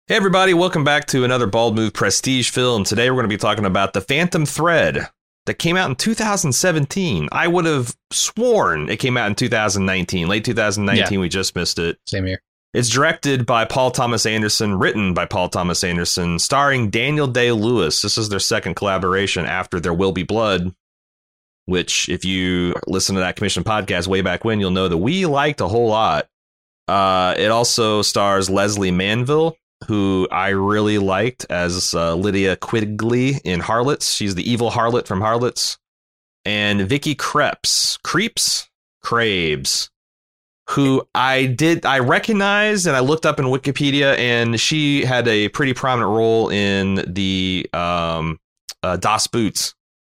Hey everybody, welcome back to another Bald Move Prestige film. Today we're going to be talking about The Phantom Thread that came out in 2017. I would have sworn it came out in 2019. Late 2019, yeah. We just missed it. Same here. It's directed by Paul Thomas Anderson, written by Paul Thomas Anderson, starring Daniel Day-Lewis. This is their second collaboration after There Will Be Blood, which if you listen to that Commission podcast way back when, you'll know that we liked a whole lot. It also stars Leslie Manville, who I really liked as Lydia Quigley in Harlots. She's the evil harlot from Harlots. And Vicky Krieps, who I recognized and I looked up in Wikipedia, and she had a pretty prominent role in the Das Boots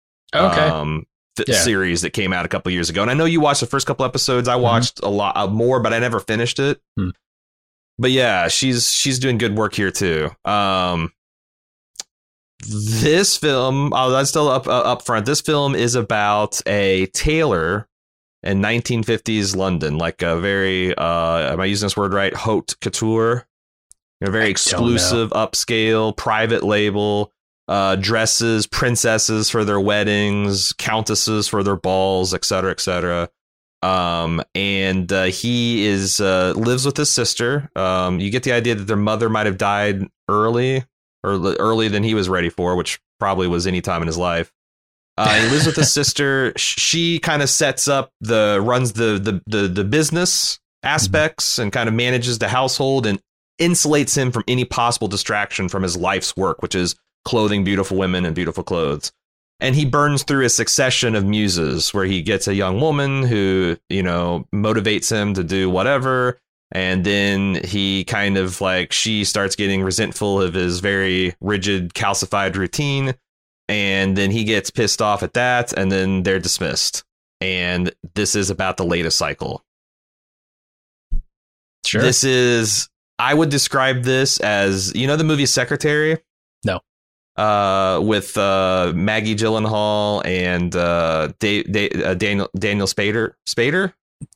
series that came out a couple years ago. And I know you watched the first couple episodes. I watched a lot more, but I never finished it. But yeah, she's doing good work here too. This film, that's still up front. This film is about a tailor in 1950s London, like a very, am I using this word right? Haute couture, very exclusive, upscale, private label, dresses, princesses for their weddings, countesses for their balls, et cetera, et cetera. And he is lives with his sister. You get the idea that their mother might have died early than he was ready for, which probably was any time in his life. He lives with his sister. She kind of runs the business aspects and kind of manages the household and insulates him from any possible distraction from his life's work, which is clothing beautiful women and beautiful clothes. And he burns through a succession of muses where he gets a young woman who, motivates him to do whatever. And then he kind of she starts getting resentful of his very rigid, calcified routine. And then he gets pissed off at that. And then they're dismissed. And this is about the latest cycle. Sure. I would describe this as, the movie Secretary? No. With Maggie Gyllenhaal and Daniel Spader.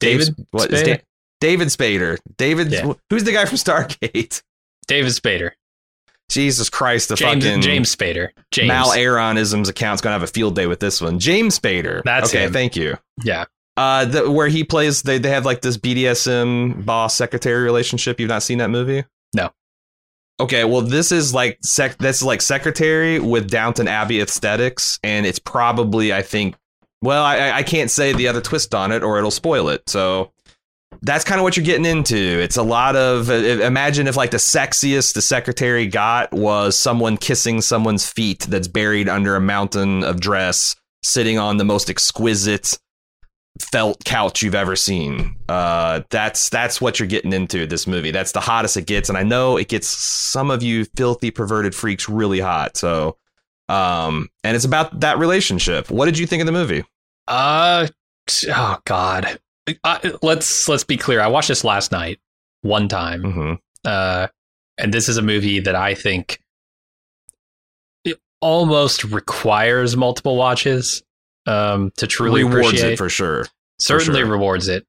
David Spader. Who's the guy from Stargate? David Spader. Jesus Christ, James Spader. Mal Aaronism's account's gonna have a field day with this one. James Spader. That's okay. Him. Thank you. Yeah. Where he plays, they have this BDSM boss secretary relationship. You've not seen that movie? No. Okay, well, this is like Secretary with Downton Abbey aesthetics, and it's probably, I think, well, I can't say the other twist on it or it'll spoil it. So that's kind of what you're getting into. It's a lot of, imagine if the sexiest the Secretary got was someone kissing someone's feet that's buried under a mountain of dress, sitting on the most exquisite felt couch you've ever seen. That's what you're getting into this movie. That's the hottest it gets, and I know it gets some of you filthy perverted freaks really hot. So and it's about that relationship. What did you think of the movie? Oh god, let's be clear. I watched this last night one time. And this is a movie that I think it almost requires multiple watches to truly rewards appreciate it for sure. Certainly rewards it.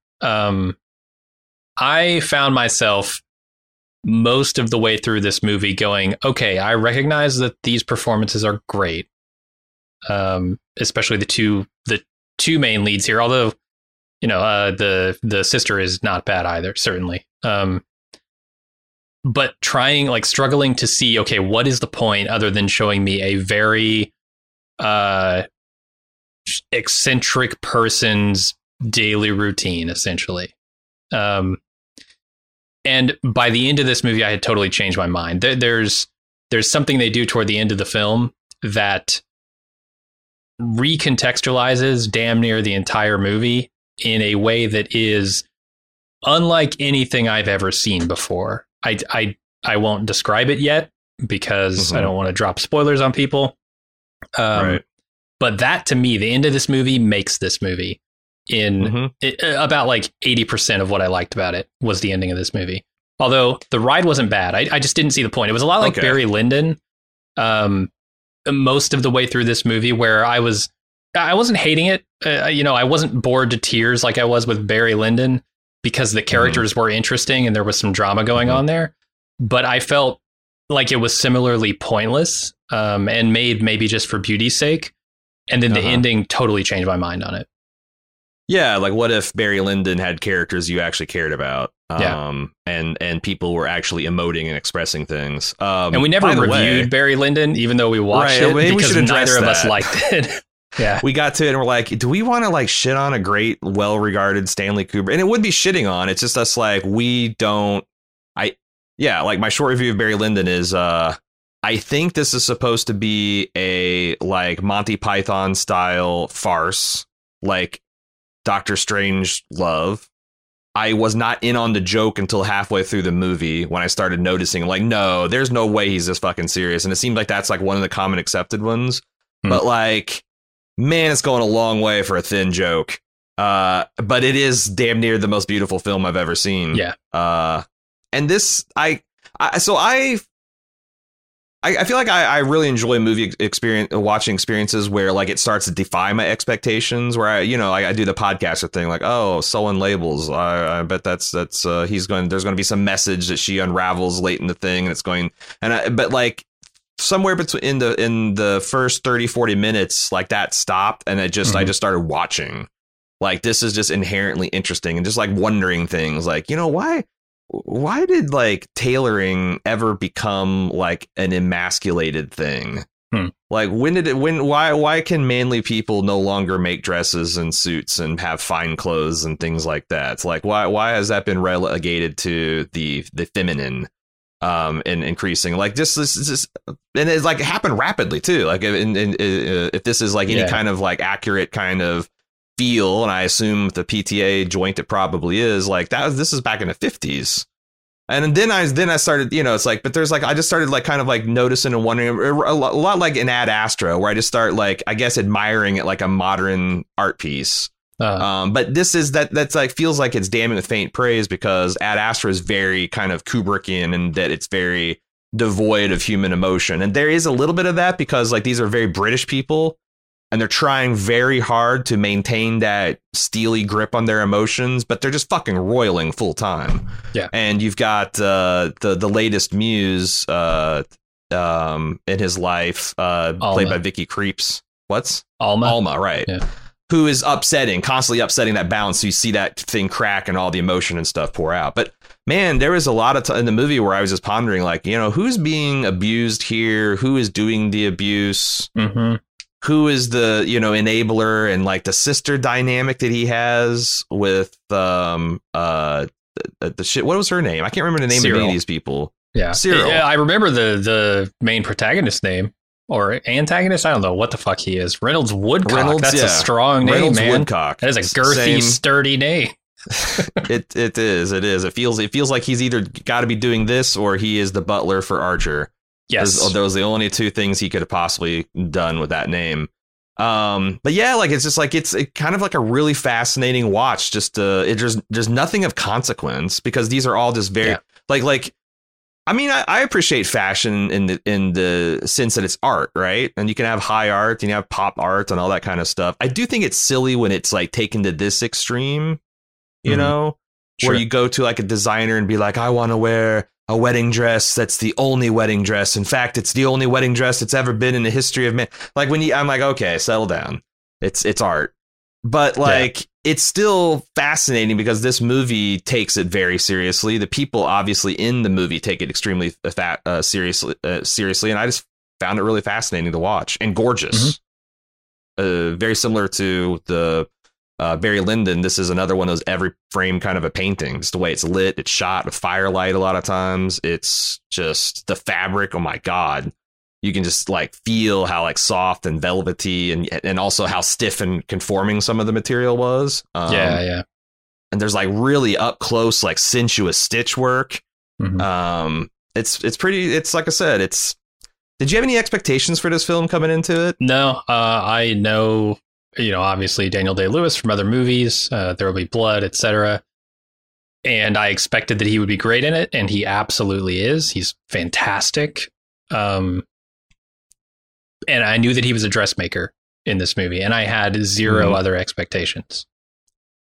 I found myself most of the way through this movie going, okay, I recognize that these performances are great. Especially the two main leads here, although the sister is not bad either, certainly. But struggling to see, okay, what is the point other than showing me a very eccentric person's daily routine, essentially. And by the end of this movie, I had totally changed my mind. There's something they do toward the end of the film that recontextualizes damn near the entire movie in a way that is unlike anything I've ever seen before. I won't describe it yet because I don't want to drop spoilers on people. Right. But that, to me, the end of this movie makes this movie. About 80% of what I liked about it was the ending of this movie. Although the ride wasn't bad. I just didn't see the point. It was a lot like Barry Lyndon most of the way through this movie, where I wasn't hating it. I wasn't bored to tears like I was with Barry Lyndon because the characters were interesting and there was some drama going on there. But I felt like it was similarly pointless, and made maybe just for beauty's sake. And then the ending totally changed my mind on it. Yeah, like what if Barry Lyndon had characters you actually cared about? And people were actually emoting and expressing things. And we never reviewed Barry Lyndon, even though we watched it, because neither of us liked it. Yeah, we got to it and we're like, do we want to like shit on a great, well-regarded Stanley Kubrick? And it would be shitting on. It's just us like, we don't. Like my short review of Barry Lyndon is I think this is supposed to be a like Monty Python style farce, like Doctor Strange Love. I was not in on the joke until halfway through the movie when I started noticing, like, no, there's no way he's this fucking serious. And it seemed like that's like one of the common accepted ones. But like, man, it's going a long way for a thin joke. But it is damn near the most beautiful film I've ever seen. Yeah. And this, I feel like I really enjoy movie watching experiences where like it starts to defy my expectations, where I do the podcaster thing, like, oh, sewing labels. I bet that's there's going to be some message that she unravels late in the thing, and it's going, but like somewhere between in the first 30-40 minutes, like that stopped, and I just started watching. Like, this is just inherently interesting, and just like wondering things like, why did like tailoring ever become like an emasculated thing? Like, why can manly people no longer make dresses and suits and have fine clothes and things like that? It's like, why has that been relegated to the feminine, and increasing like this, and it's like it happened rapidly too. Like, if this is like any kind of like accurate kind of feel, and I assume the PTA joint it probably is, like this is back in the 50s. And then I started, it's like, but there's like, I just started like kind of like noticing and wondering a lot like in Ad Astra, where I just start like, I guess, admiring it like a modern art piece. But this is that's like, feels like it's damning with faint praise, because Ad Astra is very kind of Kubrickian, and that it's very devoid of human emotion. And there is a little bit of that, because like these are very British people, and they're trying very hard to maintain that steely grip on their emotions, but they're just fucking roiling full time. Yeah. And you've got the latest muse in his life, played by Vicky Creeps. What's Alma, right? Yeah. Who is constantly upsetting that balance. So you see that thing crack and all the emotion and stuff pour out. But man, there was a lot of in the movie where I was just pondering, like, who's being abused here? Who is doing the abuse? Mm-hmm. Who is the, enabler, and like the sister dynamic that he has with the shit. What was her name? I can't remember the name of any of these people. Yeah. Cyril. Yeah, I remember the main protagonist name, or antagonist. I don't know what the fuck he is. Reynolds Woodcock. That's a strong name, Reynolds man. Woodcock. That is a girthy, sturdy name. It is. It feels like he's either got to be doing this, or he is the butler for Archer. Yes, those are the only two things he could have possibly done with that name. But yeah, like it's just like it's kind of like a really fascinating watch. Just there's nothing of consequence, because these are all just very like. I mean, I appreciate fashion in the sense that it's art, right? And you can have high art and you have pop art and all that kind of stuff. I do think it's silly when it's like taken to this extreme, where you go to like a designer and be like, I want to wear a wedding dress that's the only wedding dress. In fact, it's the only wedding dress that's ever been in the history of man. Like I'm like, okay, settle down. It's art. But like, it's still fascinating, because this movie takes it very seriously. The people obviously in the movie take it extremely seriously. And I just found it really fascinating to watch, and gorgeous. Very similar to the Barry Lyndon. This is another one of those every frame kind of a painting. Just the way it's lit, it's shot with firelight a lot of times. It's just the fabric. Oh my God. You can just like feel how like soft and velvety, and also how stiff and conforming some of the material was. Yeah. And there's like really up close, like sensuous stitch work. It's pretty. It's like I said. Did you have any expectations for this film coming into it? No, I know. Obviously Daniel Day-Lewis from other movies, There Will Be Blood, etc. And I expected that he would be great in it, and he absolutely is. He's fantastic. And I knew that he was a dressmaker in this movie, and I had zero other expectations.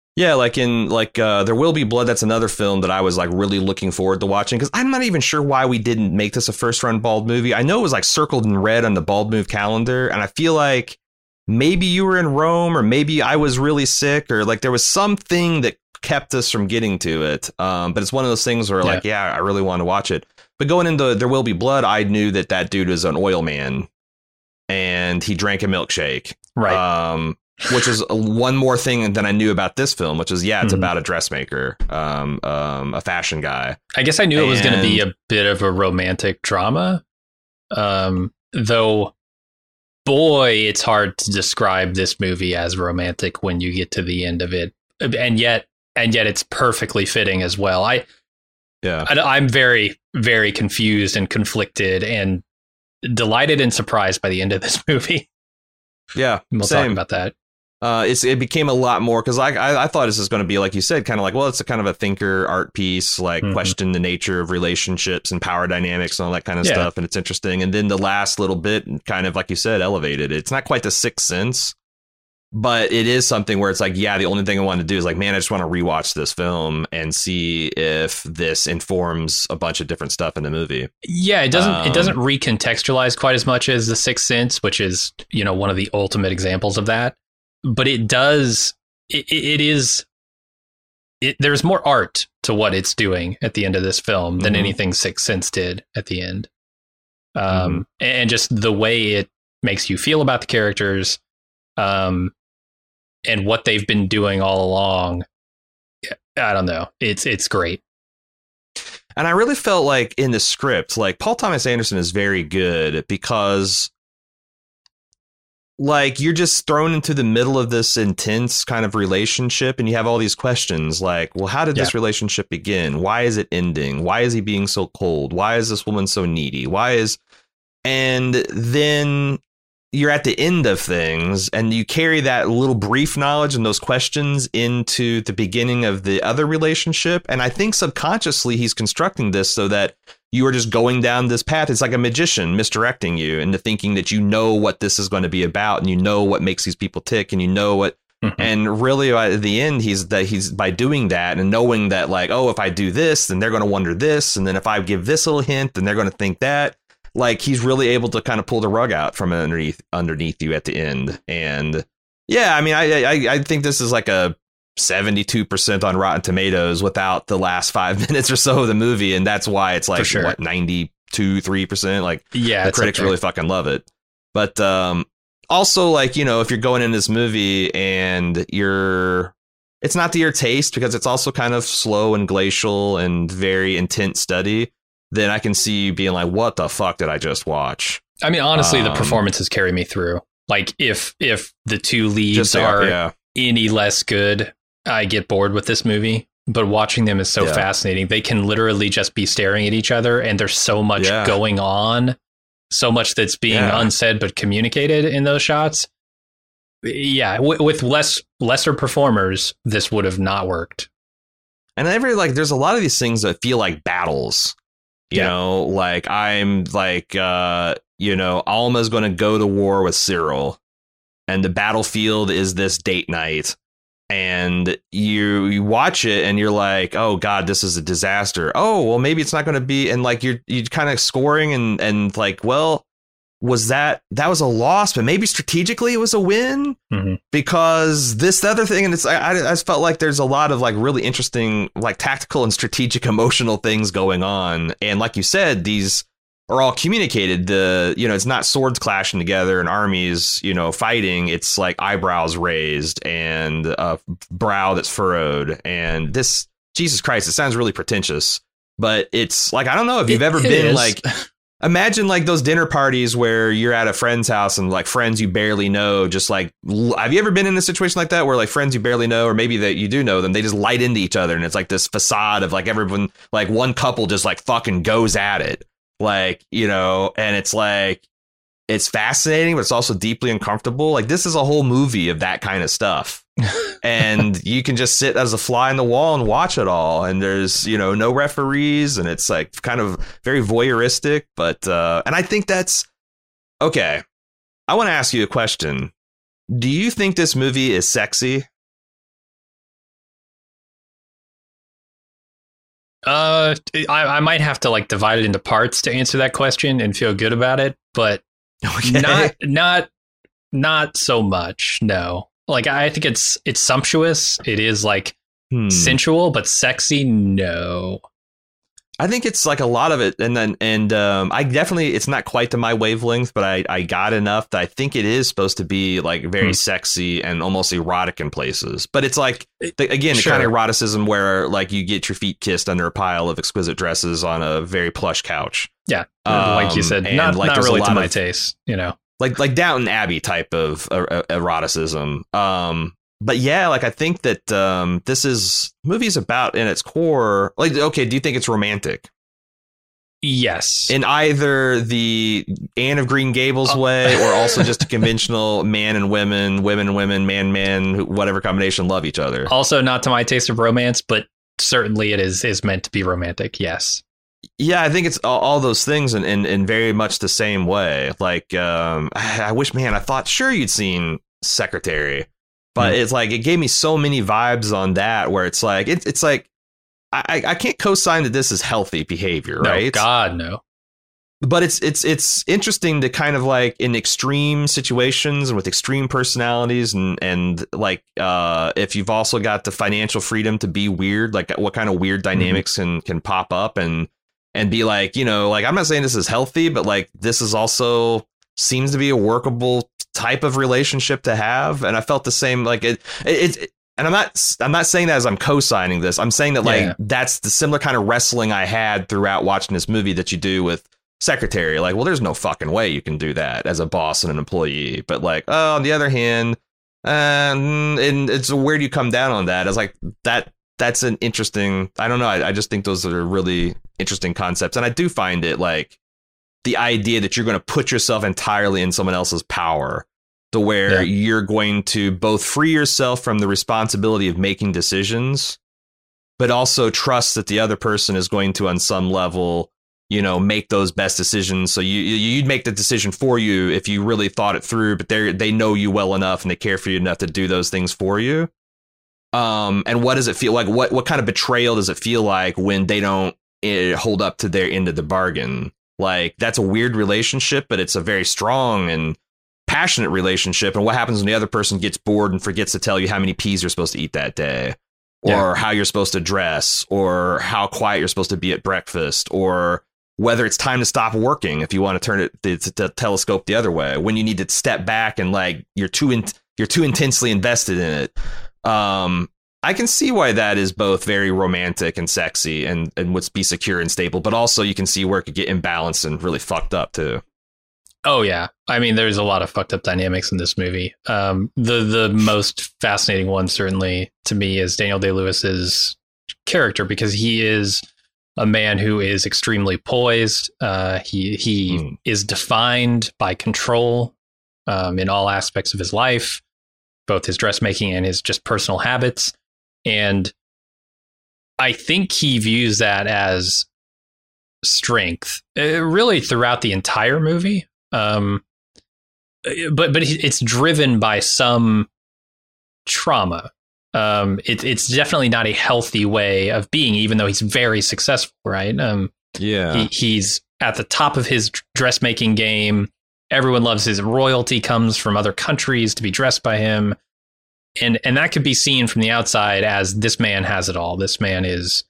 Yeah, like in There Will Be Blood. That's another film that I was like really looking forward to watching, because I'm not even sure why we didn't make this a first run Bald movie. I know it was like circled in red on the Bald Move calendar, and I feel like maybe you were in Rome, or maybe I was really sick, or like there was something that kept us from getting to it. But it's one of those things where like, yeah, I really want to watch it. But going into There Will Be Blood, I knew that dude was an oil man and he drank a milkshake. Right. Which is one more thing than I knew about this film, which is, it's about a dressmaker, a fashion guy. I guess I knew it was going to be a bit of a romantic drama. Though, boy, it's hard to describe this movie as romantic when you get to the end of it. And yet it's perfectly fitting as well. I'm very, very confused and conflicted and delighted and surprised by the end of this movie. Yeah, we'll talk about that. It became a lot more, because I thought this was going to be, like you said, kind of like, well, it's a kind of a thinker art piece, like question the nature of relationships and power dynamics and all that kind of stuff. And it's interesting. And then the last little bit, kind of like you said, elevated. It's not quite the Sixth Sense, but it is something where it's like, the only thing I want to do is like, man, I just want to rewatch this film and see if this informs a bunch of different stuff in the movie. Yeah, it doesn't recontextualize quite as much as The Sixth Sense, which is, one of the ultimate examples of that. But it does. There's more art to what it's doing at the end of this film than anything Sixth Sense did at the end. And just the way it makes you feel about the characters, and what they've been doing all along. I don't know. It's great. And I really felt like in the script, like Paul Thomas Anderson is very good, because like you're just thrown into the middle of this intense kind of relationship, and you have all these questions like, well, how did this relationship begin? Why is it ending? Why is he being so cold? Why is this woman so needy? And then you're at the end of things, and you carry that little brief knowledge and those questions into the beginning of the other relationship. And I think subconsciously he's constructing this so that you are just going down this path. It's like a magician misdirecting you into thinking that you know what this is going to be about, and you know what makes these people tick, and you know what. And really, at the end, he's by doing that and knowing that, like, oh, if I do this, then they're going to wonder this, and then if I give this little hint, then they're going to think that. Like, he's really able to kind of pull the rug out from underneath you at the end. And yeah, I mean, I think this is like a 72% on Rotten Tomatoes without the last 5 minutes or so of the movie, and that's why it's like what 92-3%. Like, the critics really fucking love it. But also, like, if you're going in this movie and it's not to your taste, because it's also kind of slow and glacial and very intense study, then I can see you being like, what the fuck did I just watch? I mean, honestly, the performances carry me through. Like, if the two leads are any less good, I get bored with this movie. But watching them is so fascinating. They can literally just be staring at each other, and there's so much going on, so much that's being unsaid but communicated in those shots. Yeah, with lesser performers, this would have not worked. And there's a lot of these things that feel like battles. You know, like I'm like, Alma's going to go to war with Cyril, and the battlefield is this date night. And you watch it and you're like, oh, God, this is a disaster. Oh, well, maybe it's not going to be. And like you're kind of scoring and like, well, that was a loss, but maybe strategically it was a win because the other thing. And I just felt like there's a lot of like really interesting, like tactical and strategic emotional things going on. And like you said, these are all communicated. It's not swords clashing together and armies, fighting. It's like eyebrows raised and a brow that's furrowed. And this, Jesus Christ, it sounds really pretentious, but it's like, I don't know if you've ever been like, imagine like those dinner parties where you're at a friend's house and like friends you barely know, just like, have you ever been in a situation like that where like friends you barely know, or maybe that you do know them, they just light into each other and it's like this facade of like everyone, like one couple just like fucking goes at it. Like, and it's like, it's fascinating, but it's also deeply uncomfortable. Like, this is a whole movie of that kind of stuff. And you can just sit as a fly in the wall and watch it all. And there's, no referees, and it's like kind of very voyeuristic. But and I think that's OK. I want to ask you a question. Do you think this movie is sexy? I might have to like divide it into parts to answer that question and feel good about it, but not so much. No, like I think it's sumptuous. It is like sensual, but sexy. No. I think it's like a lot of it. And I definitely, it's not quite to my wavelength, but I got enough that I think it is supposed to be like very sexy and almost erotic in places. But it's like, again, the kind of eroticism where like you get your feet kissed under a pile of exquisite dresses on a very plush couch. Yeah. Like you said, not really to my taste, you know, like Downton Abbey type of eroticism. But yeah, like I think that this movie's about in its core, like, okay, do you think it's romantic? Yes. In either the Anne of Green Gables way or also just a conventional man and women, women and women, man, whatever combination love each other. Also not to my taste of romance, but certainly it is meant to be romantic. Yes. Yeah, I think it's all those things in very much the same way. Like, I wish, man, I thought sure you'd seen Secretary. But it's like it gave me so many vibes on that where it's like it's like I can't co-sign that this is healthy behavior, right? No, God, no. But it's interesting to kind of like in extreme situations and with extreme personalities and like if you've also got the financial freedom to be weird, like what kind of weird dynamics can pop up and be like, you know, like I'm not saying this is healthy, but like this is also seems to be a workable type of relationship to have. And I felt the same, like it and I'm not saying that as I'm co-signing this. I'm saying that like that's the similar kind of wrestling I had throughout watching this movie that you do with Secretary. Like, well, there's no fucking way you can do that as a boss and an employee. But like, oh, on the other hand, and it's where do you come down on that? It's like that's an interesting, I don't know. I just think those are really interesting concepts. And I do find it like the idea that you're going to put yourself entirely in someone else's power to where you're going to both free yourself from the responsibility of making decisions, but also trust that the other person is going to, on some level, you know, make those best decisions. So you'd make the decision for you if you really thought it through, but they know you well enough and they care for you enough to do those things for you. And what does it feel like? What kind of betrayal does it feel like when they don't hold up to their end of the bargain? Like, that's a weird relationship, but it's a very strong and passionate relationship. And what happens when the other person gets bored and forgets to tell you how many peas you're supposed to eat that day, or how you're supposed to dress, or how quiet you're supposed to be at breakfast, or whether it's time to stop working if you want to turn it the telescope the other way, when you need to step back and like you're too intensely invested in it. I can see why that is both very romantic and sexy and would be secure and stable, but also you can see where it could get imbalanced and really fucked up too. Oh yeah, I mean, there's a lot of fucked up dynamics in this movie. The most fascinating one, certainly to me, is Daniel Day-Lewis's character, because he is a man who is extremely poised. He is defined by control in all aspects of his life, both his dressmaking and his just personal habits. And I think he views that as strength, really throughout the entire movie. But it's driven by some trauma. It's definitely not a healthy way of being, even though he's very successful, right? He's at the top of his dressmaking game. Everyone loves his royalty, comes from other countries to be dressed by him. And that could be seen from the outside as this man has it all. This man is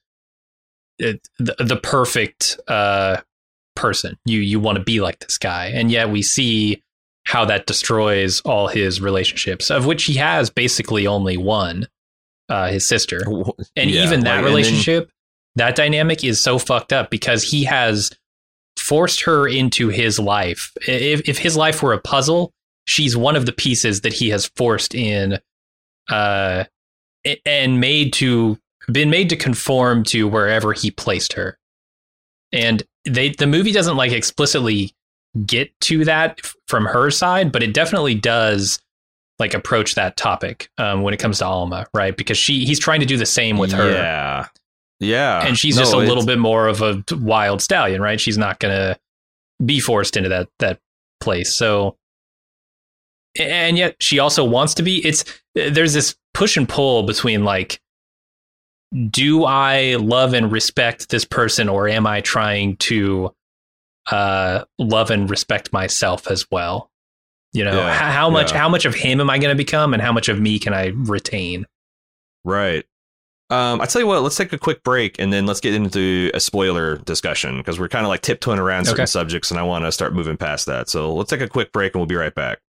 the perfect person. You want to be like this guy. And yet we see how that destroys all his relationships, of which he has basically only one, his sister. And even that relationship, that dynamic is so fucked up because he has forced her into his life. If his life were a puzzle, she's one of the pieces that he has forced in and been made to conform to wherever he placed her. And the movie doesn't like explicitly get to that from her side, but it definitely does like approach that topic when it comes to Alma, right? Because he's trying to do the same with her. Yeah. And she's just a little bit more of a wild stallion, right? She's not going to be forced into that place. So, and yet she also wants to be. There's this push and pull between like do I love and respect this person, or am I trying to love and respect myself as well? You know, how much of him am I going to become, and how much of me can I retain? Right. I tell you what, let's take a quick break and then let's get into a spoiler discussion, because we're kind of like tiptoeing around certain subjects and I want to start moving past that. So let's take a quick break and we'll be right back.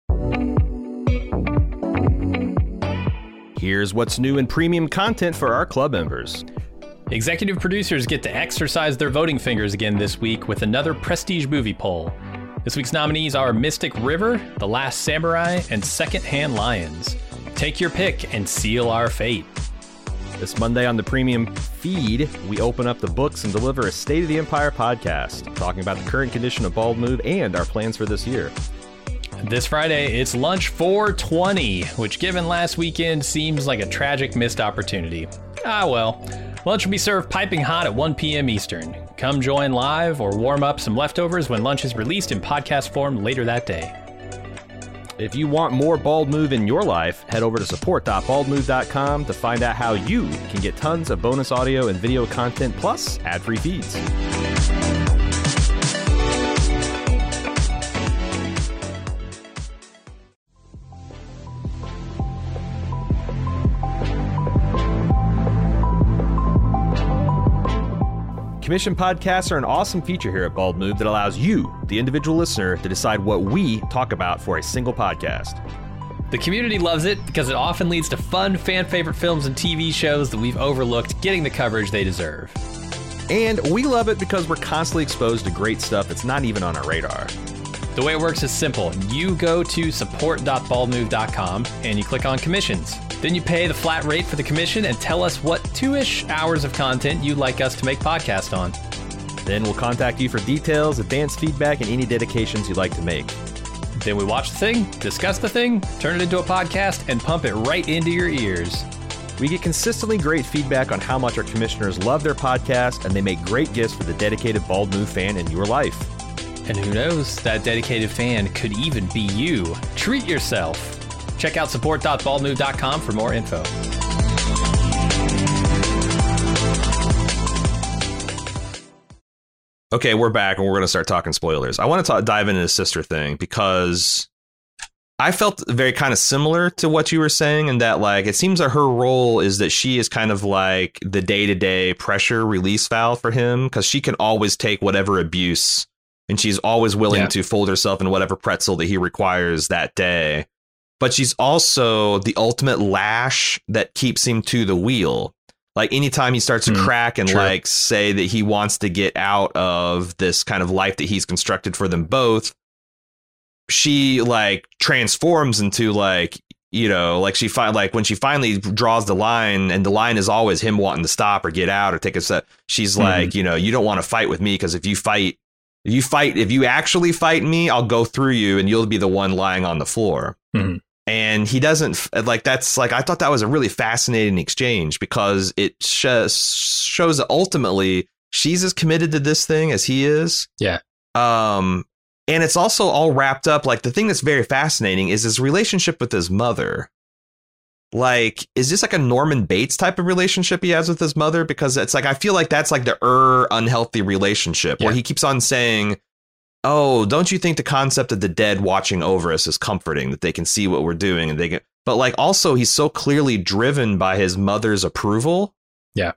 Here's what's new in premium content for our club members. Executive producers get to exercise their voting fingers again this week with another prestige movie poll. This week's nominees are Mystic River, The Last Samurai, and Secondhand Lions. Take your pick and seal our fate. This Monday on the premium feed, we open up the books and deliver a State of the Empire podcast, talking about the current condition of Bald Move and our plans for this year. This Friday, it's Lunch 420, which given last weekend seems like a tragic missed opportunity. Ah well, lunch will be served piping hot at 1 p.m. Eastern. Come join live or warm up some leftovers when lunch is released in podcast form later that day. If you want more Bald Move in your life, head over to support.baldmove.com to find out how you can get tons of bonus audio and video content plus ad-free feeds. Commission podcasts are an awesome feature here at Bald Move that allows you, the individual listener, to decide what we talk about for a single podcast. The community loves it because it often leads to fun, fan-favorite films and TV shows that we've overlooked getting the coverage they deserve. And we love it because we're constantly exposed to great stuff that's not even on our radar. The way it works is simple. You go to support.baldmove.com and you click on commissions. Then you pay the flat rate for the commission and tell us what 2-ish hours of content you'd like us to make podcast on. Then we'll contact you for details, advanced feedback, and any dedications you'd like to make. Then we watch the thing, discuss the thing, turn it into a podcast, and pump it right into your ears. We get consistently great feedback on how much our commissioners love their podcast, and they make great gifts for the dedicated Bald Move fan in your life. And who knows, that dedicated fan could even be you. Treat yourself. Check out support.baldmove.com for more info. Okay, we're back and we're going to start talking spoilers. I want to dive into the sister thing because I felt very kind of similar to what you were saying, in that like it seems that her role is that she is kind of like the day-to-day pressure release valve for him, because she can always take whatever abuse and she's always willing to fold herself in whatever pretzel that he requires that day. But she's also the ultimate lash that keeps him to the wheel. Like anytime he starts to crack and like say that he wants to get out of this kind of life that he's constructed for them both, she like transforms into like, you know, like when she finally draws the line, and the line is always him wanting to stop or get out or take a step. She's like, you know, you don't want to fight with me, because if you actually fight me, I'll go through you and you'll be the one lying on the floor. Mm-hmm. And he doesn't like, that's like, I thought that was a really fascinating exchange, because it shows that ultimately she's as committed to this thing as he is. Yeah. And it's also all wrapped up. Like the thing that's very fascinating is his relationship with his mother. Like, is this like a Norman Bates type of relationship he has with his mother? Because it's like, I feel like that's like the unhealthy relationship where he keeps on saying, oh, don't you think the concept of the dead watching over us is comforting, that they can see what we're doing and they can, but like also he's so clearly driven by his mother's approval. Yeah.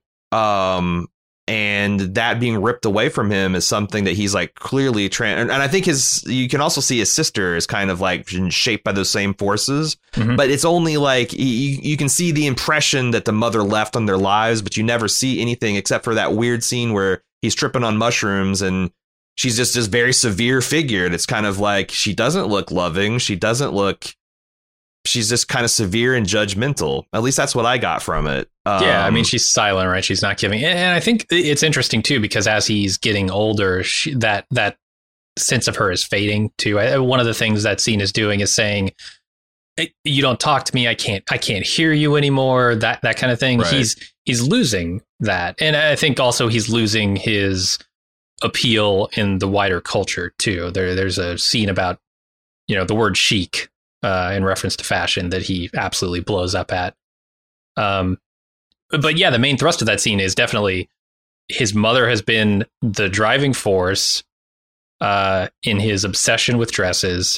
And that being ripped away from him is something that he's like clearly and I think you can also see his sister is kind of like shaped by those same forces, but it's only like you can see the impression that the mother left on their lives, but you never see anything except for that weird scene where he's tripping on mushrooms and she's just this very severe figure. And it's kind of like, she doesn't look loving. She's just kind of severe and judgmental. At least that's what I got from it. Yeah, I mean, she's silent, right? She's not giving. And I think it's interesting, too, because as he's getting older, that sense of her is fading, too. One of the things that scene is doing is saying, you don't talk to me. I can't hear you anymore. That kind of thing. Right. He's losing that. And I think also he's losing his appeal in the wider culture, too. There's a scene about, you know, the word chic in reference to fashion that he absolutely blows up at. But yeah, the main thrust of that scene is definitely his mother has been the driving force in his obsession with dresses.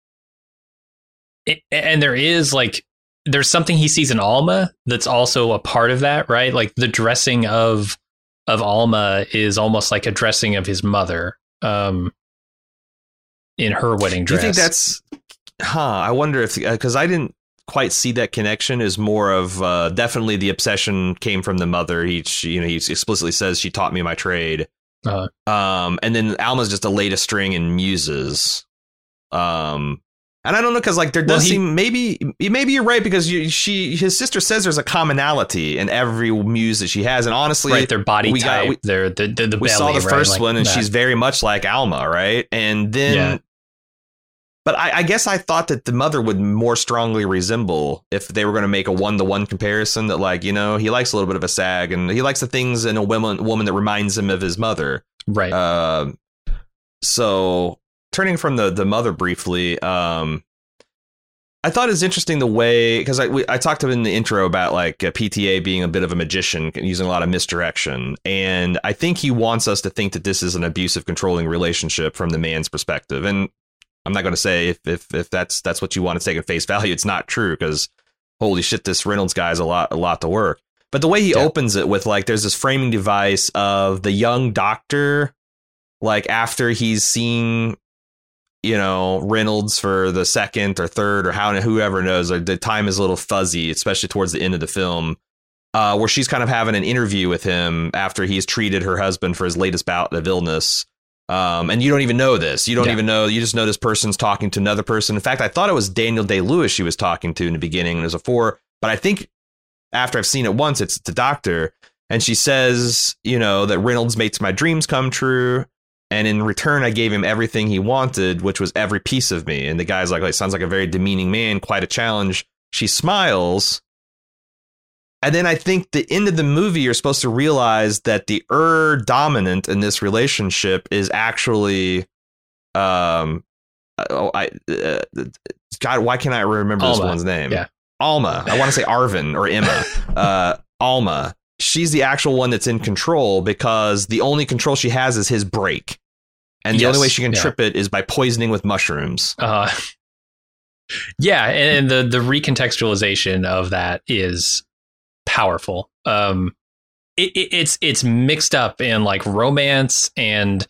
And there's something he sees in Alma that's also a part of that, right? Like the dressing of Alma is almost like a dressing of his mother in her wedding dress. Do you think that's, I wonder if, because I didn't quite see that connection, is more of definitely the obsession came from the mother. He explicitly says she taught me my trade. And then Alma's just a latest string in Muses. And I don't know, because like there does seem maybe you're right, because his sister says there's a commonality in every muse that she has, and honestly, right, their body type, their the belly. We saw the first like one, and that. she's very much like Alma, right? And then, but I guess I thought that the mother would more strongly resemble, if they were going to make a 1-to-1 comparison, that like, he likes a little bit of a sag, and he likes the things in a woman that reminds him of his mother, right? So. Turning from the mother briefly, I thought it was interesting the way, because I talked in the intro about like PTA being a bit of a magician, using a lot of misdirection. And I think he wants us to think that this is an abusive, controlling relationship from the man's perspective. And I'm not going to say if that's what you want to take at face value. It's not true, because holy shit, this Reynolds guy is a lot to work. But the way he opens it with like, there's this framing device of the young doctor, like after he's seen, Reynolds for the second or third or whoever knows, the time is a little fuzzy, especially towards the end of the film, where she's kind of having an interview with him after he's treated her husband for his latest bout of illness. And you don't even know this. You don't even know. You just know this person's talking to another person. In fact, I thought it was Daniel Day-Lewis she was talking to in the beginning. And it was but I think after I've seen it once, it's the doctor. And she says, that Reynolds makes my dreams come true. And in return, I gave him everything he wanted, which was every piece of me. And the guy's like, sounds like a very demeaning man, quite a challenge. She smiles. And then I think the end of the movie, you're supposed to realize that the dominant in this relationship is actually, God, why can't I remember Alma. this one's name? Yeah. Alma. I want to say Arvin or Emma. Alma. She's the actual one that's in control, because the only control she has is his break. And the only way she can trip it is by poisoning with mushrooms. Yeah. And the recontextualization of that is powerful. It's mixed up in like romance and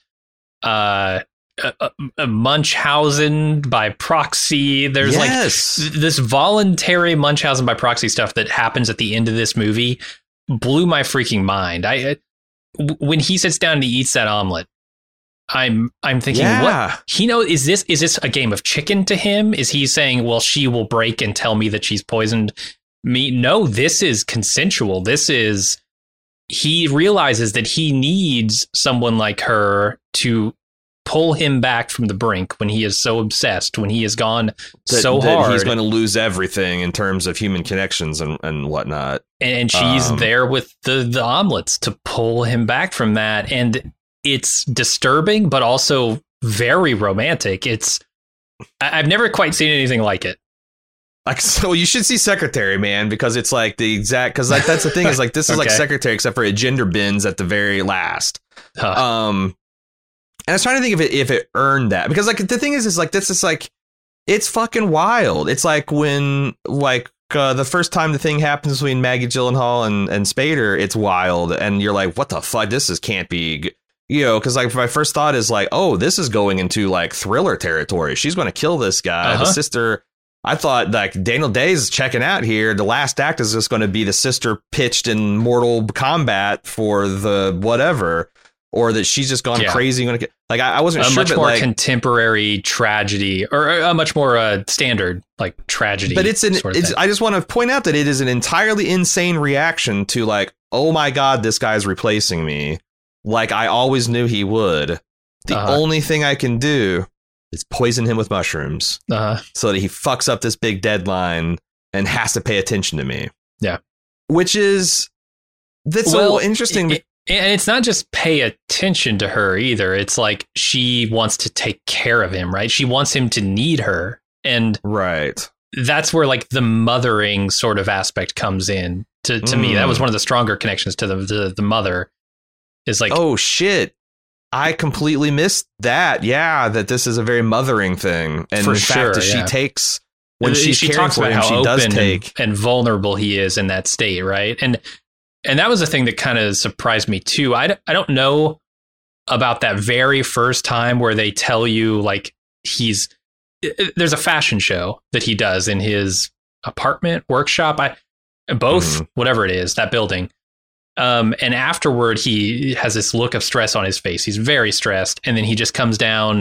Munchausen by proxy. There's like this voluntary Munchausen by proxy stuff that happens at the end of this movie. Blew my freaking mind. When he sits down and he eats that omelet, I'm thinking, what he knows, is this a game of chicken to him? Is he saying, well, she will break and tell me that she's poisoned me? No, this is consensual. He realizes that he needs someone like her to pull him back from the brink when he is so obsessed, when he has gone so hard. He's going to lose everything in terms of human connections and whatnot. And she's there with the omelets to pull him back from that. And it's disturbing, but also very romantic. I've never quite seen anything like it. Like, so you should see Secretary, man, because it's like the exact, because like that's the thing is like this is like Secretary, except for it gender bends at the very last. And I was trying to think if it earned that, because like the thing is like this is like, it's fucking wild. It's like when like the first time the thing happens between Maggie Gyllenhaal and Spader, it's wild, and you're like, what the fuck? Can't be, because like my first thought is like, oh, this is going into like thriller territory. She's going to kill this guy. The sister. I thought like Daniel Day's checking out here. The last act is just going to be the sister pitched in Mortal Kombat for the whatever. Or that she's just gone crazy. Like I wasn't sure. A much more contemporary tragedy, or a much more standard like tragedy. But I just want to point out that it is an entirely insane reaction to like, oh my God, this guy's replacing me. Like I always knew he would. The only thing I can do is poison him with mushrooms so that he fucks up this big deadline and has to pay attention to me. Yeah, which is so interesting. And it's not just pay attention to her either. It's like she wants to take care of him, right? She wants him to need her. And right. That's where like the mothering sort of aspect comes in to me. That was one of the stronger connections to the mother. Is like, oh shit, I completely missed that. Yeah, that this is a very mothering thing, and for in sure, fact, she takes when she's she caring talks for about him, how she open does take and vulnerable he is in that state, right? And that was the thing that kind of surprised me too. I don't know about that very first time where they tell you like there's a fashion show that he does in his apartment workshop, whatever it is, that building. And afterward, he has this look of stress on his face. He's very stressed. And then he just comes down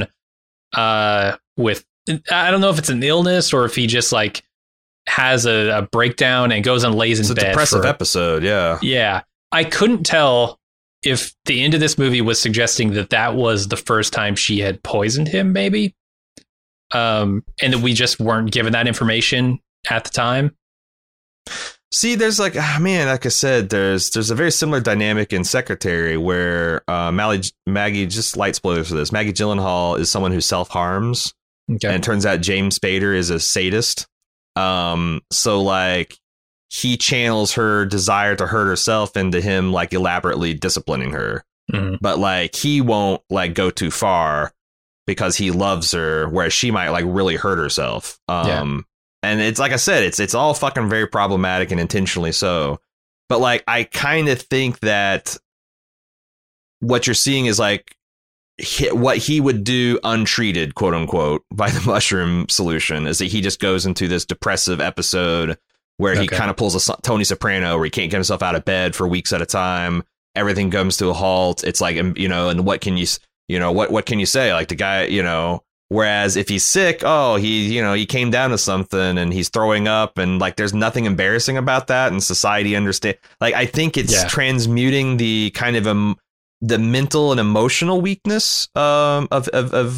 with, I don't know if it's an illness or if he just like has a breakdown and goes and lays in bed. It's a depressive episode. Yeah. Yeah. I couldn't tell if the end of this movie was suggesting that was the first time she had poisoned him, maybe. And that we just weren't given that information at the time. See, there's like, like I said, there's a very similar dynamic in Secretary where Maggie, just light spoilers for this, Maggie Gyllenhaal is someone who self-harms. Okay. And it turns out James Spader is a sadist. So like he channels her desire to hurt herself into him like elaborately disciplining her. Mm-hmm. But like he won't like go too far because he loves her, whereas she might like really hurt herself. And it's like I said, it's all fucking very problematic and intentionally so. But like I kind of think that what you're seeing is like what he would do untreated, quote unquote, by the mushroom solution is that he just goes into this depressive episode where he kind of pulls a Tony Soprano where he can't get himself out of bed for weeks at a time. Everything comes to a halt. It's like, and what can you say? Like the guy, whereas if he's sick, he came down to something and he's throwing up and like there's nothing embarrassing about that. And society understand. Like I think it's transmuting the kind of the mental and emotional weakness of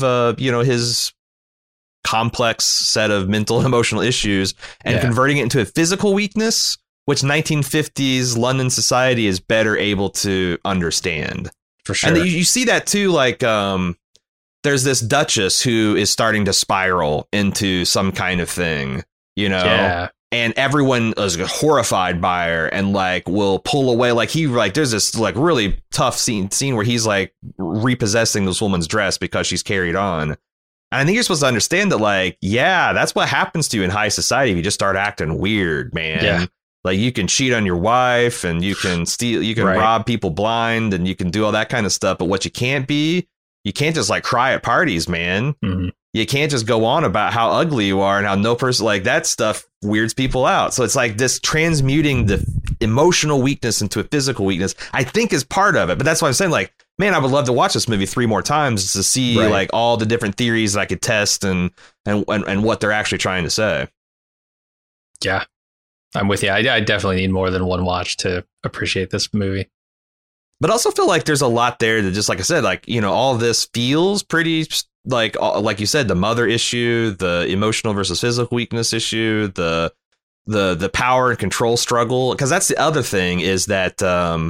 his complex set of mental and emotional issues and converting it into a physical weakness, which 1950s London society is better able to understand. For sure. And you see that too, like there's this Duchess who is starting to spiral into some kind of thing, and everyone is horrified by her and like will pull away. Like there's this like really tough scene where he's like repossessing this woman's dress because she's carried on. And I think you're supposed to understand that, like, that's what happens to you in high society if you just start acting weird, man. Yeah. Like you can cheat on your wife and you can steal, you can rob people blind and you can do all that kind of stuff. But what you can't just like cry at parties, man. Mm-hmm. You can't just go on about how ugly you are and how no person like that stuff weirds people out. So it's like this transmuting the emotional weakness into a physical weakness, I think is part of it. But that's why I'm saying, like, man, I would love to watch this movie 3 more times to see like all the different theories that I could test and what they're actually trying to say. Yeah, I'm with you. I definitely need more than one watch to appreciate this movie. But I also feel like there's a lot there that, just like I said, like, all of this feels pretty like you said, the mother issue, the emotional versus physical weakness issue, the power and control struggle. Because that's the other thing is that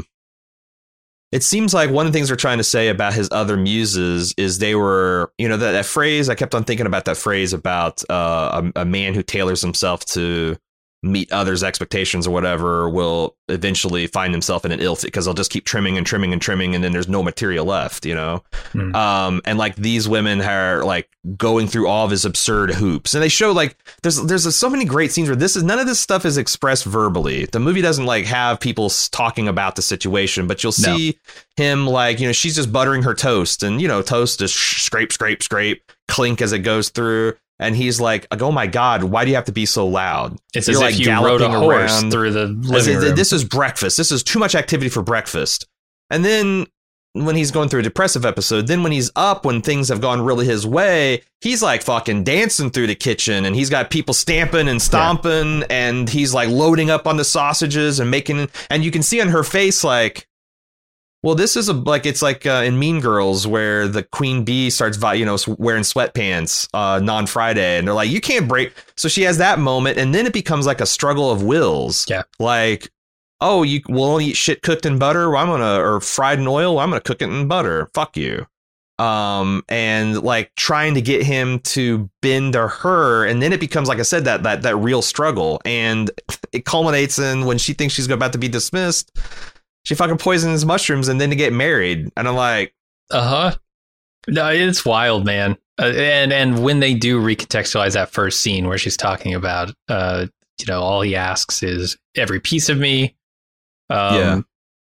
it seems like one of the things they're trying to say about his other muses is they were, that phrase. I kept on thinking about that phrase about a man who tailors himself to meet others' expectations or whatever will eventually find himself in an ill because they'll just keep trimming and trimming and trimming and then there's no material left, and like these women are like going through all of his absurd hoops, and they show like there's so many great scenes where none of this stuff is expressed verbally. The movie doesn't like have people talking about the situation, but you'll see him like, she's just buttering her toast and toast is scrape clink as it goes through. And he's like, oh, my God, why do you have to be so loud? It's as if you rode a horse through the living room. This is breakfast. This is too much activity for breakfast. And then when he's going through a depressive episode, then when he's up, when things have gone really his way, he's like fucking dancing through the kitchen and he's got people stamping and stomping and he's like loading up on the sausages and making. And you can see on her face like, well, this is it's like in Mean Girls where the queen bee starts, wearing sweatpants non-Friday. And they're like, you can't break. So she has that moment. And then it becomes like a struggle of wills. Yeah. Like, oh, you will only eat shit cooked in butter. Well, or fried in oil. Well, I'm going to cook it in butter. Fuck you. and like trying to get him to bend to her, and then it becomes, like I said, that real struggle, and it culminates in when she thinks she's about to be dismissed, she fucking poisons mushrooms and then to get married, and I'm like, no, it's wild, man. And when they do recontextualize that first scene where she's talking about, all he asks is every piece of me. That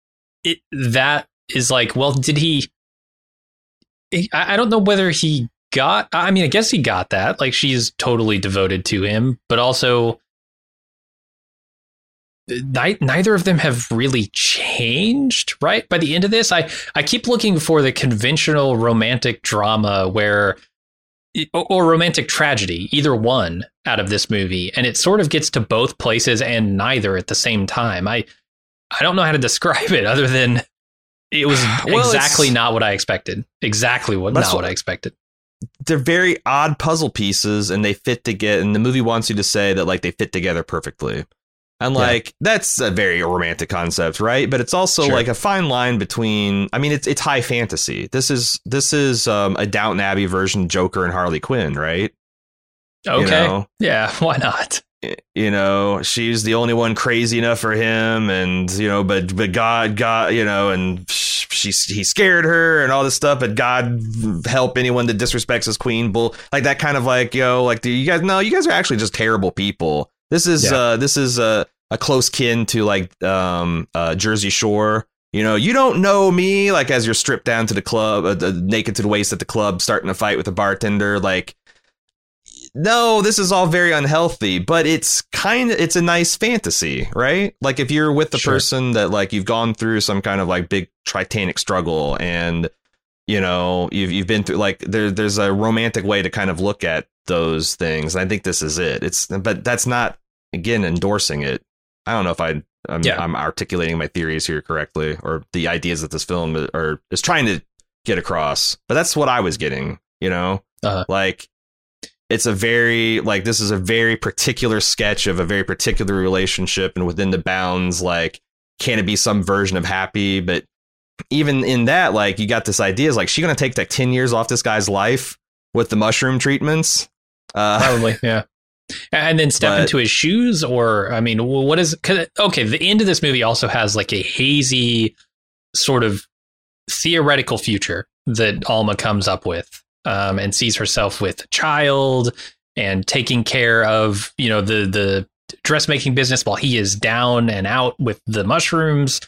is like, well, did he? I don't know whether he got. I mean, I guess he got that. Like, she's totally devoted to him, but also neither of them have really changed, right? By the end of this, I keep looking for the conventional romantic drama or romantic tragedy, either one out of this movie, and it sort of gets to both places and neither at the same time. I don't know how to describe it other than it was exactly not what I expected. Exactly not what I expected. They're very odd puzzle pieces, and they fit together. And the movie wants you to say that like they fit together perfectly. And like that's a very romantic concept, right? But it's also like a fine line between. I mean, it's high fantasy. This is a Downton Abbey version of Joker and Harley Quinn, right? Okay, yeah, why not? She's the only one crazy enough for him, and but God, and he scared her and all this stuff. But God help anyone that disrespects his queen. Like that kind of like, do you guys know? You guys are actually just terrible people. This is a close kin to like Jersey Shore. You don't know me, like as you're stripped down to the club, naked to the waist at the club, starting a fight with the bartender. Like, no, this is all very unhealthy, but it's a nice fantasy, right? Like if you're with the person that like you've gone through some kind of like big titanic struggle, and you've been through like there's a romantic way to kind of look at those things. And I think this is it. But that's not, again, endorsing it. I don't know if I'm articulating my theories here correctly, or the ideas that this film is trying to get across. But that's what I was getting, like it's a very like this is a very particular sketch of a very particular relationship, and within the bounds, like, can it be some version of happy? But even in that, like, you got this idea is like, she going to take like 10 years off this guy's life with the mushroom treatments? Probably, yeah. And then step into his shoes, or I mean, what is? Okay, the end of this movie also has like a hazy sort of theoretical future that Alma comes up with, and sees herself with a child and taking care of the dressmaking business while he is down and out with the mushrooms.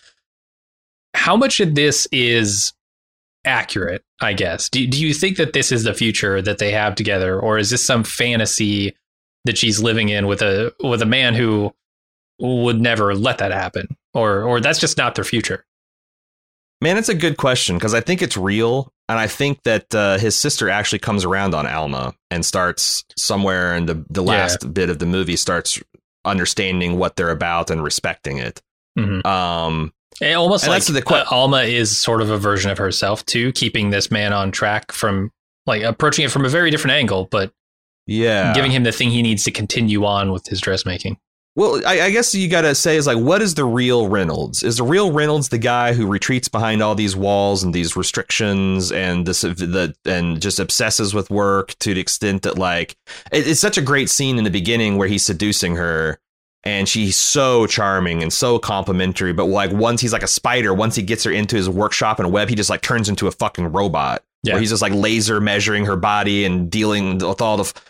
How much of this is accurate, I guess? Do you think that this is the future that they have together, or is this some fantasy that she's living in with a man who would never let that happen, or that's just not their future? Man, it's a good question, because I think it's real, and I think that his sister actually comes around on Alma and starts somewhere in the last bit of the movie, starts understanding what they're about and respecting it. Mm-hmm. And almost like Alma is sort of a version of herself too, keeping this man on track from like approaching it from a very different angle, but giving him the thing he needs to continue on with his dressmaking. Well, I guess you got to say is like, what is the real Reynolds? Is the real Reynolds the guy who retreats behind all these walls and these restrictions and and just obsesses with work to the extent that like it's such a great scene in the beginning where he's seducing her and she's so charming and so complimentary. But like once he's like a spider, once he gets her into his workshop and a web, he just like turns into a fucking robot. Yeah. Where he's just like laser measuring her body and dealing with all the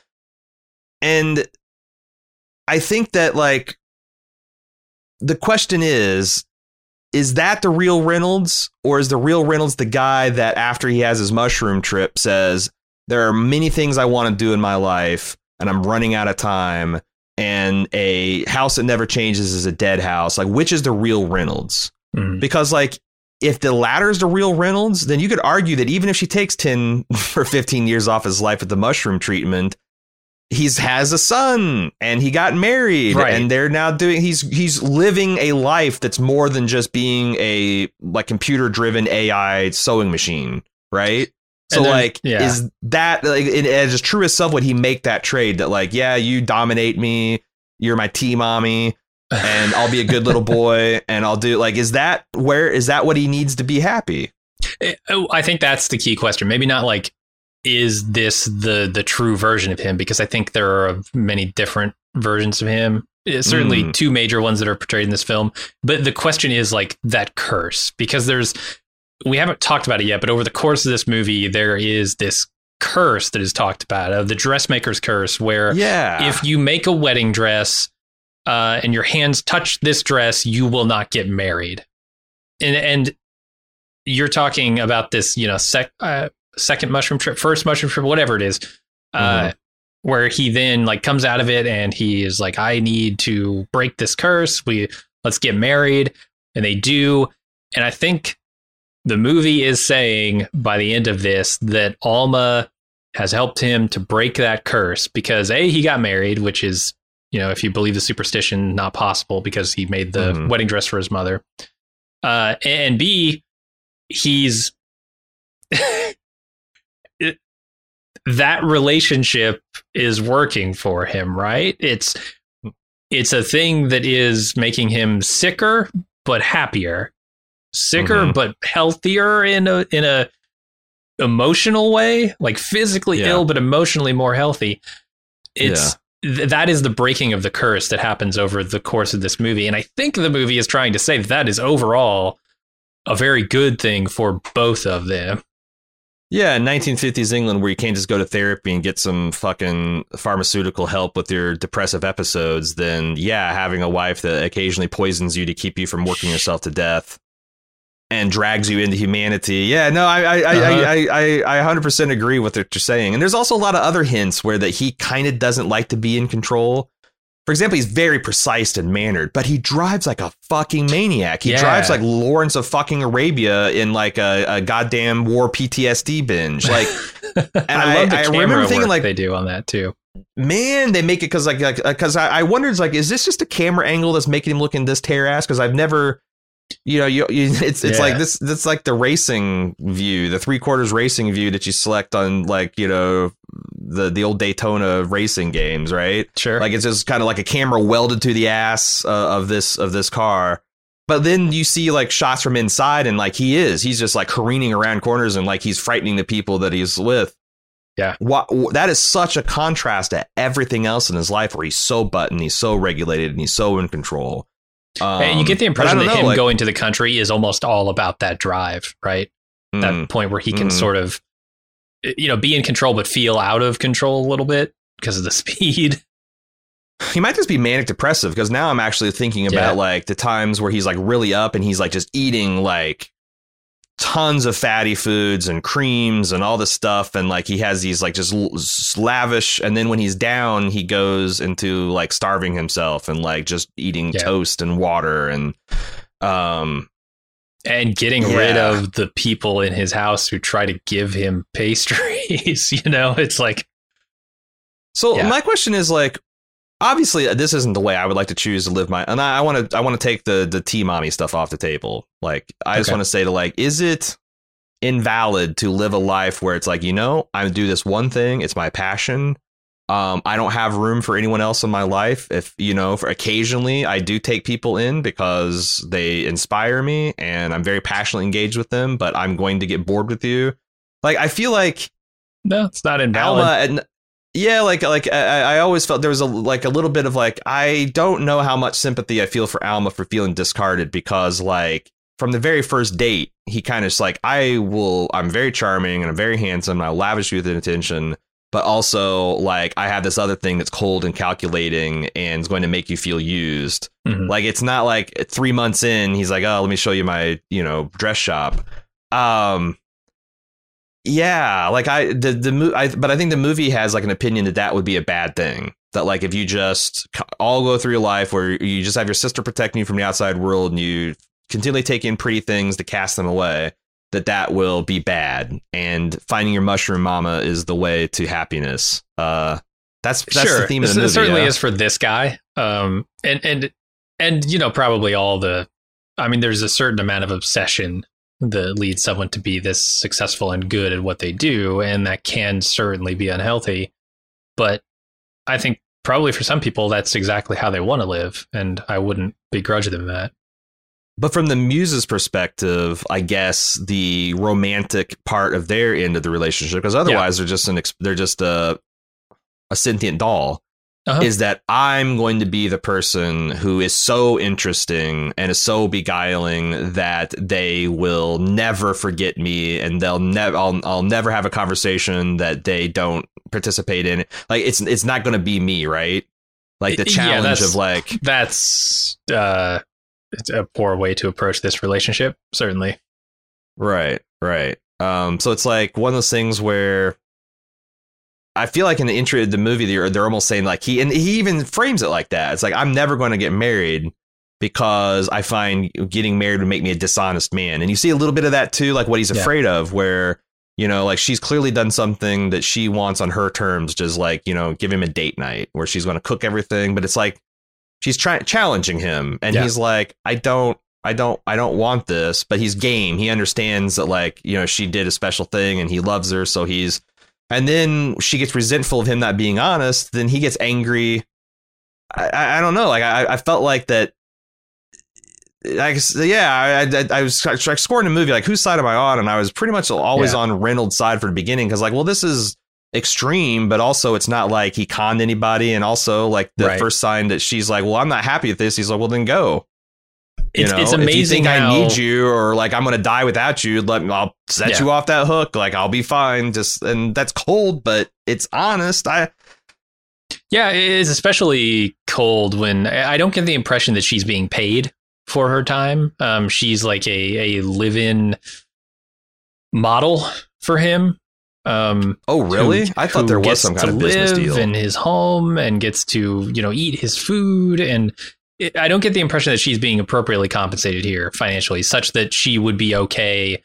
and I think that like the question is that the real Reynolds, or is the real Reynolds the guy that after he has his mushroom trip says, there are many things I want to do in my life and I'm running out of time, and a house that never changes is a dead house? Like, which is the real Reynolds? Mm-hmm. Because like, if the latter is the real Reynolds, then you could argue that even if she takes 10 or 15 years off his life with the mushroom treatment, has a son and he got married, right, and they're now doing he's living a life that's more than just being a like computer driven AI sewing machine, right? So like, is that like as true as self, would he make that trade that like, yeah, you dominate me, you're my tea mommy, and I'll be a good little boy and I'll do like, is that what he needs to be happy? I think that's the key question. Maybe not like, is this the true version of him? Because I think there are many different versions of him. Certainly two major ones that are portrayed in this film. But the question is like that curse, because we haven't talked about it yet, but over the course of this movie, there is this curse that is talked about, the dressmaker's curse, where if you make a wedding dress and your hands touch this dress, you will not get married. And you're talking about this, second mushroom trip, first mushroom trip, whatever it is, where he then like comes out of it and he is like, I need to break this curse. Let's get married. And they do. And I think the movie is saying by the end of this that Alma has helped him to break that curse because he got married, which is, if you believe the superstition, not possible because he made the wedding dress for his mother. And B, he's that relationship is working for him, right? It's a thing that is making him sicker, but happier. Sicker but healthier in a emotional way, like physically ill but emotionally more healthy. That is the breaking of the curse that happens over the course of this movie, and I think the movie is trying to say that is overall a very good thing for both of them. Yeah, in 1950s England, where you can't just go to therapy and get some fucking pharmaceutical help with your depressive episodes, then having a wife that occasionally poisons you to keep you from working yourself to death and drags you into humanity. Yeah, no, I 100% agree with what you're saying. And there's also a lot of other hints where that he kind of doesn't like to be in control. For example, he's very precise and mannered, but he drives like a fucking maniac. He drives like Lawrence of fucking Arabia in like a goddamn war PTSD binge. Like, and I love the camera remember thinking work like they do on that too. Man, they make it because I wondered like, is this just a camera angle that's making him look in this tear ass? Because I've never. It's like this. That's like the racing view, the 3/4 racing view that you select on like the old Daytona racing games, right? Sure. Like it's just kind of like a camera welded to the ass of this car. But then you see like shots from inside, and like he's just like careening around corners, and like he's frightening the people that he's with. Yeah, that is such a contrast to everything else in his life, where he's so buttoned, he's so regulated, and he's so in control. And you get the impression that him going to the country is almost all about that drive, right? That point where he can sort of, be in control, but feel out of control a little bit because of the speed. He might just be manic depressive, because now I'm actually thinking about like the times where he's like really up and he's like just eating like tons of fatty foods and creams and all this stuff. And like he has these like just lavish. And then when he's down, he goes into like starving himself and like just eating toast and water and getting rid of the people in his house who try to give him pastries. It's like. So my question is like, obviously, this isn't the way I would like to choose to live my. And I want to take the tea mommy stuff off the table. Like, I just want to say to like, is it invalid to live a life where it's like, I do this one thing. It's my passion. I don't have room for anyone else in my life. If, for occasionally I do take people in because they inspire me and I'm very passionately engaged with them, but I'm going to get bored with you. Like, I feel like. No, it's not invalid. I always felt there was a little bit of like, I don't know how much sympathy I feel for Alma for feeling discarded, because like from the very first date, he kind of just like, I'm very charming and I'm very handsome and I'll lavish you with attention. But also like I have this other thing that's cold and calculating and is going to make you feel used. Like it's not like 3 months in, he's like, oh, let me show you my, dress shop. Yeah, like but I think the movie has like an opinion that would be a bad thing. That like if you just all go through your life where you just have your sister protecting you from the outside world and you continually take in pretty things to cast them away, that will be bad. And finding your mushroom mama is the way to happiness. That's the theme of the movie. It certainly is for this guy. And probably there's a certain amount of obsession that leads someone to be this successful and good at what they do, and that can certainly be unhealthy. But I think probably for some people, that's exactly how they want to live, and I wouldn't begrudge them that. But from the Muse's perspective, I guess the romantic part of their end of the relationship, because otherwise they're just a sentient doll, is that I'm going to be the person who is so interesting and is so beguiling that they will never forget me, and I'll never have a conversation that they don't participate in. Like it's not going to be me, right? Like the challenge of like that's it's a poor way to approach this relationship, certainly. Right. So it's like one of those things where I feel like in the intro of the movie, they're almost saying like he even frames it like that. It's like, I'm never going to get married because I find getting married would make me a dishonest man. And you see a little bit of that, too, like what he's afraid of, where, you know, like she's clearly done something that she wants on her terms, just like, you know, give him a date night where she's going to cook everything. But it's like she's challenging him. And he's like, I don't want this. But he's game. He understands that, like, you know, she did a special thing and he loves her. So he's. And then she gets resentful of him not being honest. Then he gets angry. I don't know. Like, I felt like that. I was scoring a movie. Like, whose side am I on? And I was pretty much always on Reynolds' side for the beginning. Because, like, well, this is extreme, but also it's not like he conned anybody. And also, like, the first sign that she's like, well, I'm not happy with this. He's like, well, then go. It's amazing. If you think I need you, or like I'm going to die without you, I'll set you off that hook. Like, I'll be fine. And that's cold, but it's honest. It is especially cold when I don't get the impression that she's being paid for her time. She's like a live-in model for him. Oh, really? I thought there was some kind of business deal in his home and gets to, you know, eat his food. And I don't get the impression that she's being appropriately compensated here financially, such that she would be okay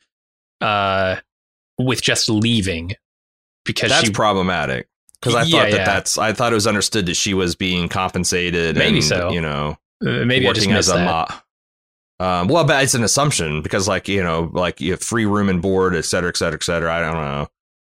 with just leaving, because that's problematic. Because I thought I thought it was understood that she was being compensated. Maybe and, so. You know, maybe working as a well, but it's an assumption because, like, you know, like you have free room and board, et cetera, et cetera, et cetera. I don't know.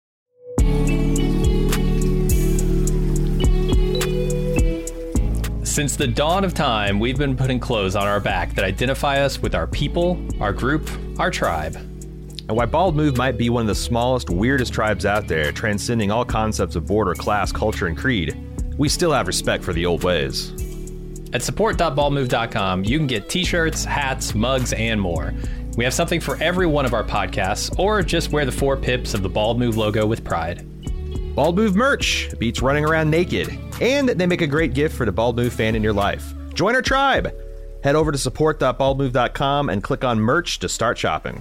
Since the dawn of time, we've been putting clothes on our back that identify us with our people, our group, our tribe. And while Bald Move might be one of the smallest, weirdest tribes out there, transcending all concepts of border, class, culture, and creed, we still have respect for the old ways. At support.baldmove.com, you can get t-shirts, hats, mugs, and more. We have something for every one of our podcasts, or just wear the 4 pips of the Bald Move logo with pride. Bald Move merch beats running around naked, and they make a great gift for the Bald Move fan in your life. Join our tribe. Head over to support.baldmove.com and click on merch to start shopping.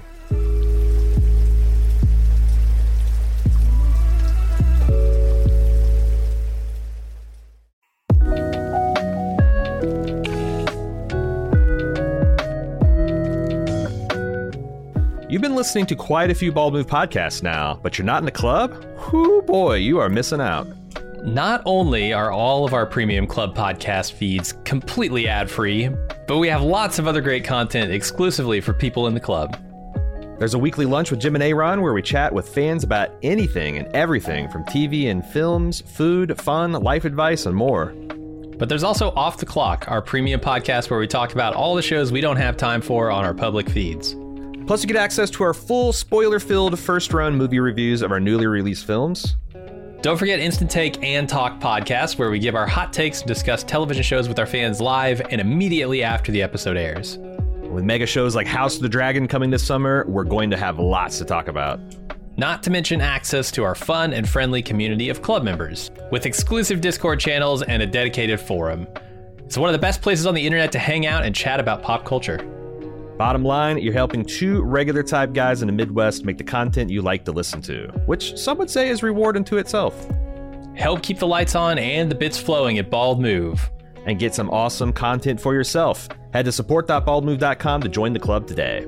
You've been listening to quite a few Bald Move podcasts now, but you're not in the club? Whoo boy, you are missing out. Not only are all of our premium club podcast feeds completely ad-free, but we have lots of other great content exclusively for people in the club. There's a weekly lunch with Jim and Aaron where we chat with fans about anything and everything from TV and films, food, fun, life advice, and more. But there's also Off the Clock, our premium podcast where we talk about all the shows we don't have time for on our public feeds. Plus, you get access to our full spoiler-filled first-run movie reviews of our newly released films. Don't forget Instant Take and Talk podcasts, where we give our hot takes and discuss television shows with our fans live and immediately after the episode airs. With mega shows like House of the Dragon coming this summer, we're going to have lots to talk about. Not to mention access to our fun and friendly community of club members, with exclusive Discord channels and a dedicated forum. It's one of the best places on the internet to hang out and chat about pop culture. Bottom line, you're helping 2 regular type guys in the Midwest make the content you like to listen to, which some would say is reward unto itself. Help keep the lights on and the bits flowing at Bald Move. And get some awesome content for yourself. Head to support.baldmove.com to join the club today.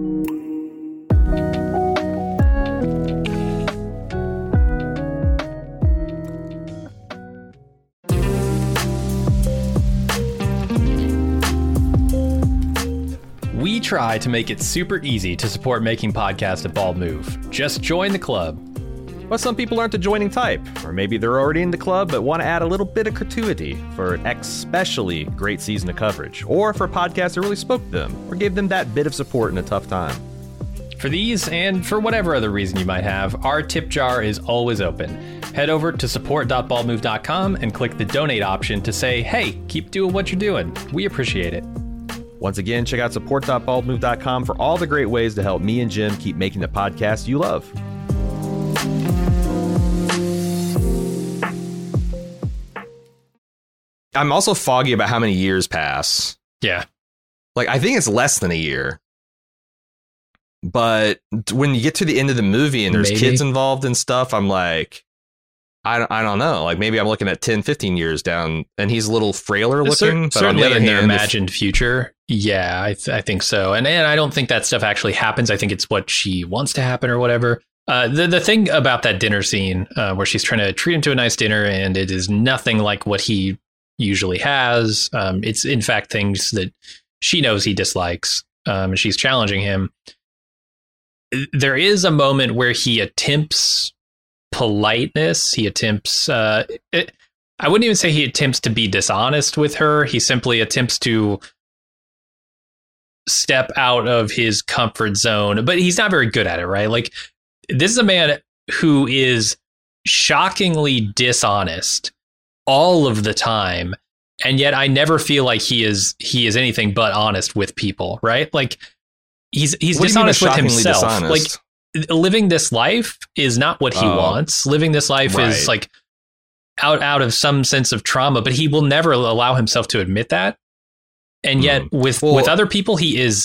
We try to make it super easy to support making podcasts at Bald Move. Just join the club. But some people aren't the joining type, or maybe they're already in the club but want to add a little bit of gratuity for an especially great season of coverage, or for a podcast that really spoke to them, or gave them that bit of support in a tough time. For these, and for whatever other reason you might have, our tip jar is always open. Head over to support.baldmove.com and click the donate option to say, hey, keep doing what you're doing. We appreciate it. Once again, check out support.baldmove.com for all the great ways to help me and Jim keep making the podcast you love. I'm also foggy about how many years pass. Yeah. Like, I think it's less than a year. But when you get to the end of the movie and there's kids involved and stuff, I'm like, I don't know. Like, maybe I'm looking at 10, 15 years down, and he's a little frailer looking. But certainly on the other in their hand, imagined future. Yeah, I think so. And I don't think that stuff actually happens. I think it's what she wants to happen or whatever. The thing about that dinner scene where she's trying to treat him to a nice dinner, and it is nothing like what he usually has. It's, in fact, things that she knows he dislikes. She's challenging him. There is a moment where he attempts politeness. He attempts, I wouldn't even say he attempts to be dishonest with her. He simply attempts to step out of his comfort zone, but he's not very good at it, right? Like, this is a man who is shockingly dishonest all of the time. And yet I never feel like he is anything but honest with people, right? Like, he's dishonest with himself. Dishonest? Like, living this life is not what he wants. Living this life is like out of some sense of trauma, but he will never allow himself to admit that. And yet with other people, he is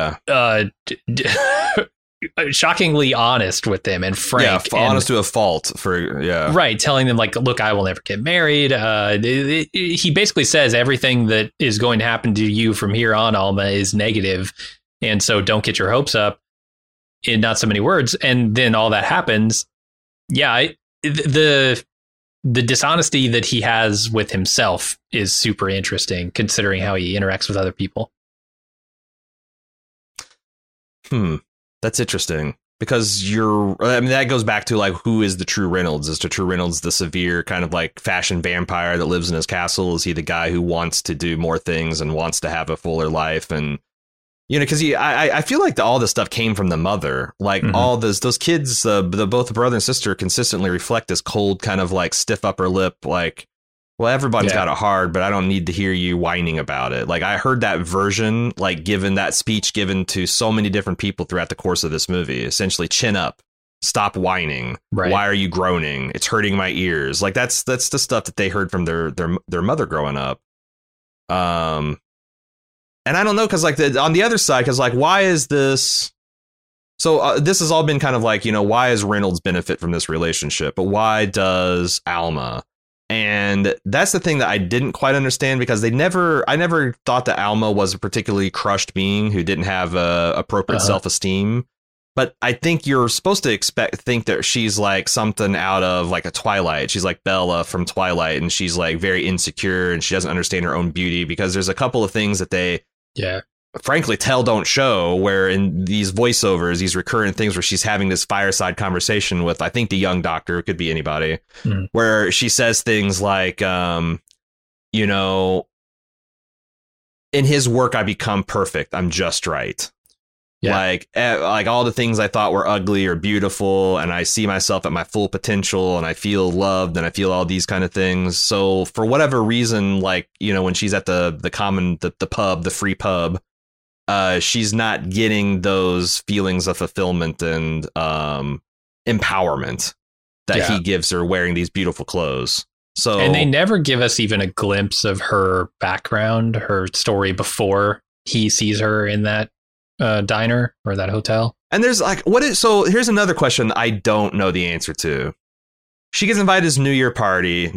shockingly honest with them and frank. Yeah, honest to a fault right. Telling them, like, look, I will never get married. He basically says everything that is going to happen to you from here on, Alma, is negative. And so don't get your hopes up, in not so many words. And then all that happens. Yeah. The dishonesty that he has with himself is super interesting, considering how he interacts with other people. That's interesting, because that goes back to, like, who is the true Reynolds? Is the true Reynolds the severe kind of like fashion vampire that lives in his castle? Is he the guy who wants to do more things and wants to have a fuller life? And, you know, because I feel like all this stuff came from the mother. Like, all those kids, both the brother and sister consistently reflect this cold kind of like stiff upper lip, like, well, everybody's got it hard, but I don't need to hear you whining about it. Like, I heard that version, like, that speech given to so many different people throughout the course of this movie. Essentially, chin up, stop whining. Right. Why are you groaning? It's hurting my ears. Like, that's the stuff that they heard from their mother growing up. And I don't know, because, like, on the other side, because, like, why is this? So this has all been kind of like, you know, why does Reynolds benefit from this relationship? But why does Alma? And that's the thing that I didn't quite understand, because I never thought that Alma was a particularly crushed being who didn't have appropriate self-esteem. But I think you're supposed to think that she's like something out of like a Twilight. She's like Bella from Twilight, and she's like very insecure, and she doesn't understand her own beauty, because there's a couple of things that they frankly tell don't show, where in these voiceovers, these recurrent things where she's having this fireside conversation with, I think, the young doctor, it could be anybody, where she says things like, you know, in his work, I become perfect. I'm just right. Like all the things I thought were ugly or beautiful, and I see myself at my full potential, and I feel loved, and I feel all these kind of things. So for whatever reason, like, you know, when she's at the pub, the free pub, she's not getting those feelings of fulfillment and empowerment that he gives her wearing these beautiful clothes. So, and they never give us even a glimpse of her background, her story before he sees her in that diner or that hotel. And there's like, so here's another question I don't know the answer to. She gets invited to his New Year's party.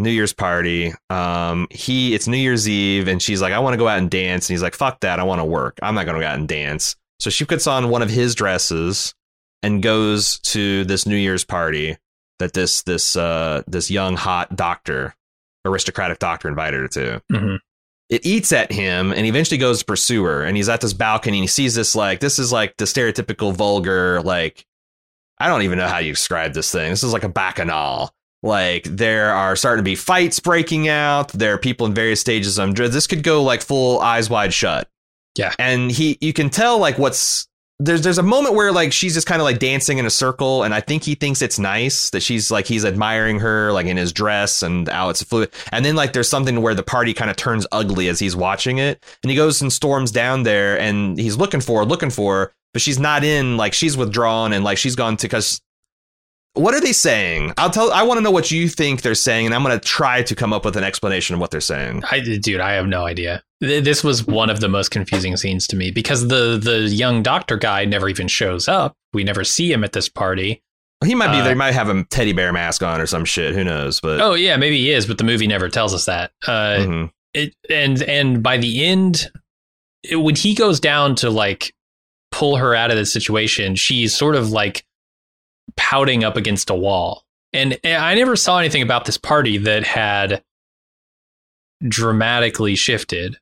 It's New Year's Eve, and she's like, I want to go out and dance. And he's like, fuck that. I want to work. I'm not going to go out and dance. So she puts on one of his dresses and goes to this New Year's party that this young, hot doctor, aristocratic doctor, invited her to. Mm-hmm. It eats at him, and he eventually goes to pursue her. And he's at this balcony, and he sees this, like, this is like the stereotypical vulgar, like, I don't even know how you describe this thing. This is like a bacchanal. Like, there are starting to be fights breaking out. There are people in various stages of undress. This could go like full Eyes Wide Shut. Yeah. And you can tell like there's a moment where like she's just kind of like dancing in a circle, and I think he thinks it's nice that she's like, he's admiring her like in his dress and how it's fluid. And then like there's something where the party kind of turns ugly as he's watching it, and he goes and storms down there and he's looking for her, but she's not in, like she's withdrawn and like she's gone to, because what are they saying? I want to know what you think they're saying, and I'm going to try to come up with an explanation of what they're saying. Dude, I have no idea. This was one of the most confusing scenes to me because the young doctor guy never even shows up. We never see him at this party. He might be there. He might have a teddy bear mask on or some shit. Who knows? But oh yeah, maybe he is. But the movie never tells us that. And by the end, when he goes down to like pull her out of the situation, she's sort of like pouting up against a wall. And I never saw anything about this party that had dramatically shifted.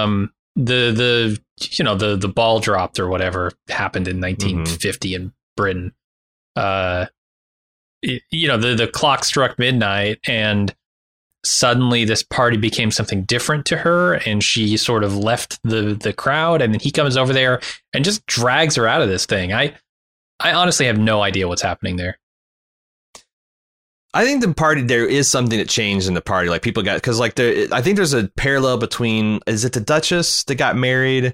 The ball dropped or whatever happened in 1950 in Britain. The clock struck midnight and suddenly this party became something different to her, and she sort of left the crowd, and then he comes over there and just drags her out of this thing. I honestly have no idea what's happening there. I think the party, there is something that changed in the party. Like people got, because like I think there's a parallel between, is it the Duchess that got married,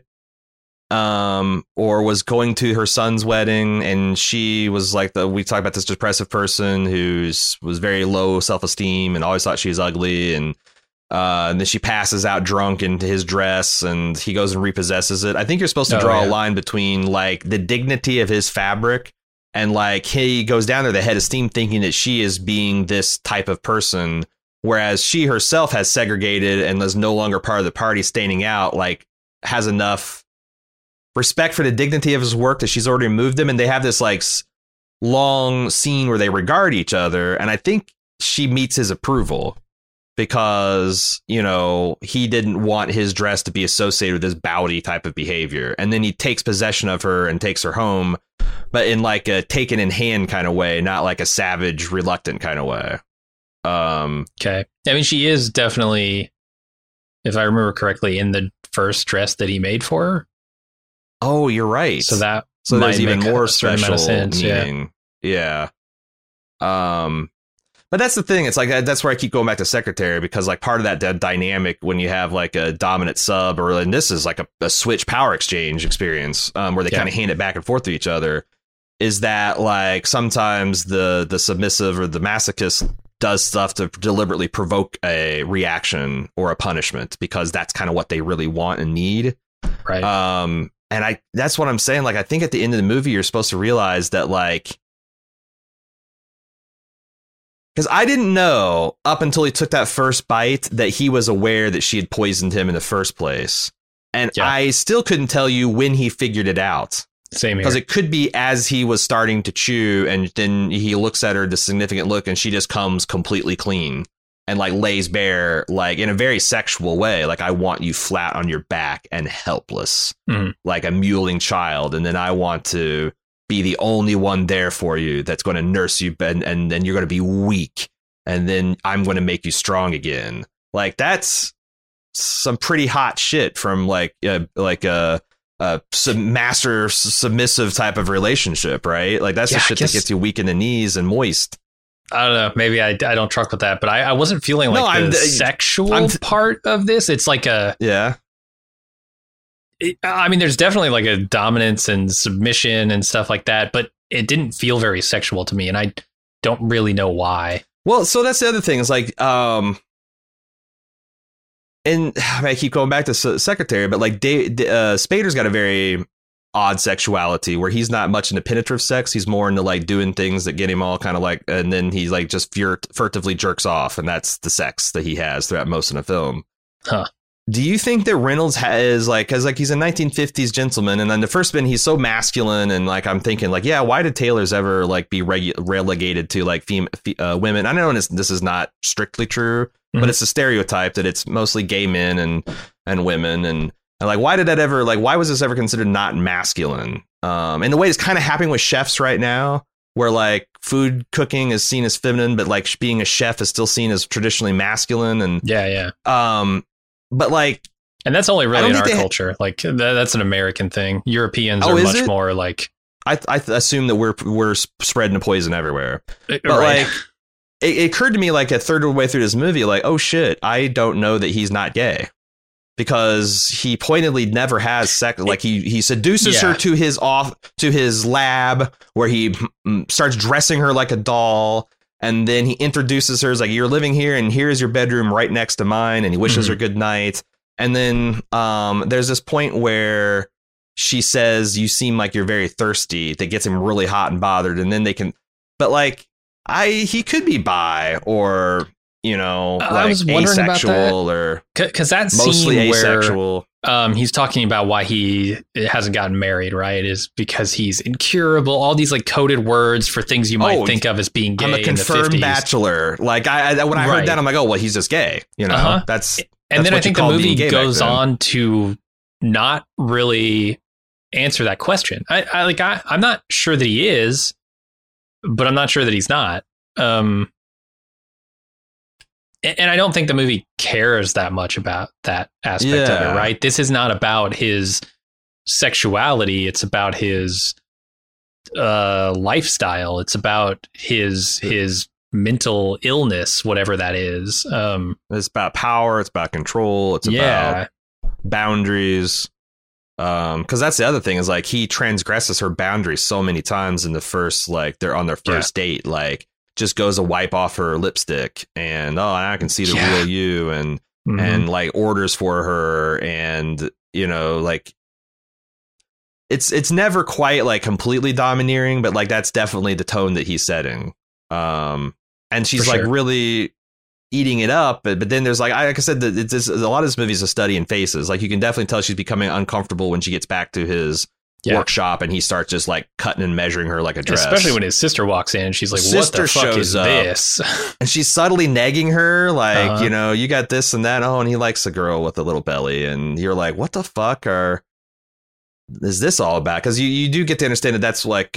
or was going to her son's wedding, and she was like we talked about this depressive person was very low self-esteem and always thought she was ugly, and then she passes out drunk into his dress, and he goes and repossesses it. I think you're supposed to draw a line between like the dignity of his fabric. And like he goes down there, the head of steam, thinking that she is being this type of person, whereas she herself has segregated and is no longer part of the party, standing out, like has enough respect for the dignity of his work that she's already moved him. And they have this like long scene where they regard each other. And I think she meets his approval because, you know, he didn't want his dress to be associated with this bawdy type of behavior. And then he takes possession of her and takes her home, but in like a taken in hand kind of way, not like a savage, reluctant kind of way. Okay. I mean, she is definitely, if I remember correctly, in the first dress that he made for her. Oh, you're right. So there's even more special sense, meaning. Yeah. But that's the thing. It's like, that's where I keep going back to Secretary, because like part of that dynamic when you have like a dominant sub, and this is like a switch power exchange experience, where they kind of hand it back and forth to each other, is that like sometimes the submissive or the masochist does stuff to deliberately provoke a reaction or a punishment because that's kind of what they really want and need. Right. And that's what I'm saying. Like, I think at the end of the movie, you're supposed to realize that, like, because I didn't know up until he took that first bite that he was aware that she had poisoned him in the first place. And I still couldn't tell you when he figured it out. Same here. Because it could be as he was starting to chew, and then he looks at her, the significant look, and she just comes completely clean and like lays bare, like in a very sexual way. Like, I want you flat on your back and helpless, like a mewling child. And then I want to be the only one there for you that's going to nurse you, and then you're going to be weak, and then I'm going to make you strong again. Like, that's some pretty hot shit from like a master submissive type of relationship, right? Like, that's the shit that gets you weak in the knees and moist. I don't know. Maybe I don't truck with that, but I wasn't feeling like the sexual part of this. It's like I mean, there's definitely like a dominance and submission and stuff like that, but it didn't feel very sexual to me, and I don't really know why. Well, so that's the other thing. Is like, and I keep going back to Secretary, but like Spader's got a very odd sexuality where he's not much into penetrative sex. He's more into like doing things that get him all kind of like, and then he's like just furtively jerks off, and that's the sex that he has throughout most of the film. Huh. Do you think that Reynolds has like, because like he's a 1950s gentleman, and then the first bit he's so masculine, and like I'm thinking like, yeah, why did Taylor's ever like be relegated to like women? I know this is not strictly true, but it's a stereotype that it's mostly gay men and women, and like, why did that ever, like, why was this ever considered not masculine? And the way it's kind of happening with chefs right now, where like food cooking is seen as feminine, but like being a chef is still seen as traditionally masculine. And but like, and that's only really in our culture. Like that's an American thing. Europeans are much more like. I assume that we're spreading the poison everywhere. But right. like, it occurred to me like a third of the way through this movie, like, oh shit, I don't know that he's not gay. Because he pointedly never has sex. Like he seduces her to his lab where he starts dressing her like a doll. And then he introduces her as like, you're living here and here's your bedroom right next to mine. And he wishes her good night. And then there's this point where she says, you seem like you're very thirsty. That gets him really hot and bothered. And then they can. But like he could be bi or. You know, like I was wondering asexual about that. Or because that mostly scene asexual. Where he's talking about why he hasn't gotten married, right? Is because he's incurable. All these like coded words for things you might think of as being gay. I'm a confirmed in the 50s. Bachelor. Like I when I heard that, I'm like, oh well, he's just gay. You know, that's and then I think the movie goes on on to not really answer that question. I'm not sure that he is, but I'm not sure that he's not. And I don't think the movie cares that much about that aspect of it, right? This is not about his sexuality. It's about his lifestyle. It's about his mental illness, whatever that is. It's about power. It's about control. It's about boundaries. Because that's the other thing is like he transgresses her boundaries so many times in the first, like they're on their first date, like. Just goes to wipe off her lipstick and I can see the real you and like orders for her and you know like it's never quite like completely domineering but like that's definitely the tone that he's setting and she's like really eating it up but then there's like I said that it's a lot of this movie is a study in faces. Like you can definitely tell she's becoming uncomfortable when she gets back to his workshop and he starts just like cutting and measuring her like a dress. Especially when his sister walks in and she's like, what the fuck is this? And she's subtly nagging her like, you know, you got this and that. Oh, and he likes a girl with a little belly. And you're like, what the fuck is this all about? Because you do get to understand that that's like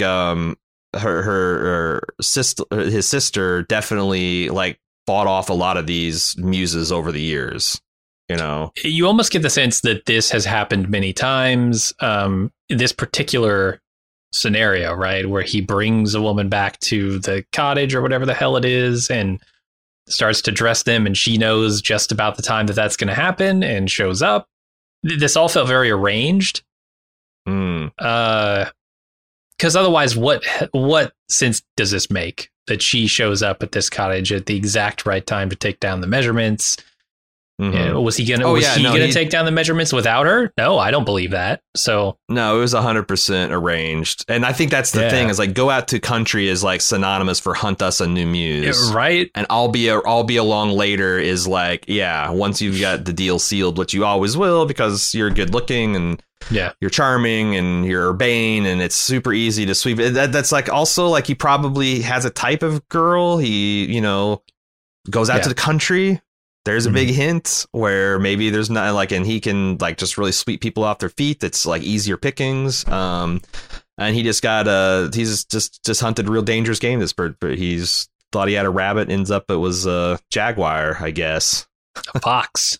her sister, his sister definitely like bought off a lot of these muses over the years. You know, you almost get the sense that this has happened many times. This particular scenario, right, where he brings a woman back to the cottage or whatever the hell it is and starts to dress them. And she knows just about the time that that's going to happen and shows up. This all felt very arranged. Because otherwise, what sense does this make that she shows up at this cottage at the exact right time to take down the measurements? Was he gonna take down the measurements without her? No, I don't believe that. So no, it was 100% arranged. And I think that's the thing is like go out to country is like synonymous for hunt us a new muse. Right. And I'll be along later is like, once you've got the deal sealed, which you always will because you're good looking and you're charming and you're urbane and it's super easy to sweep. That's like also like he probably has a type of girl. He, you know, goes out to the country. There's a big hint where maybe there's not like, and he can like just really sweep people off their feet. That's like easier pickings. And he just got he's just hunted real dangerous game. This bird, he's thought he had a rabbit. Ends up it was a jaguar, I guess. A fox.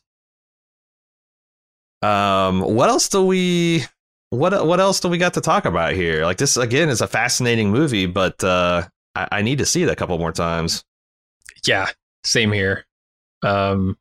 What else do we got to talk about here? Like this again is a fascinating movie, but I need to see it a couple more times. Yeah, same here. I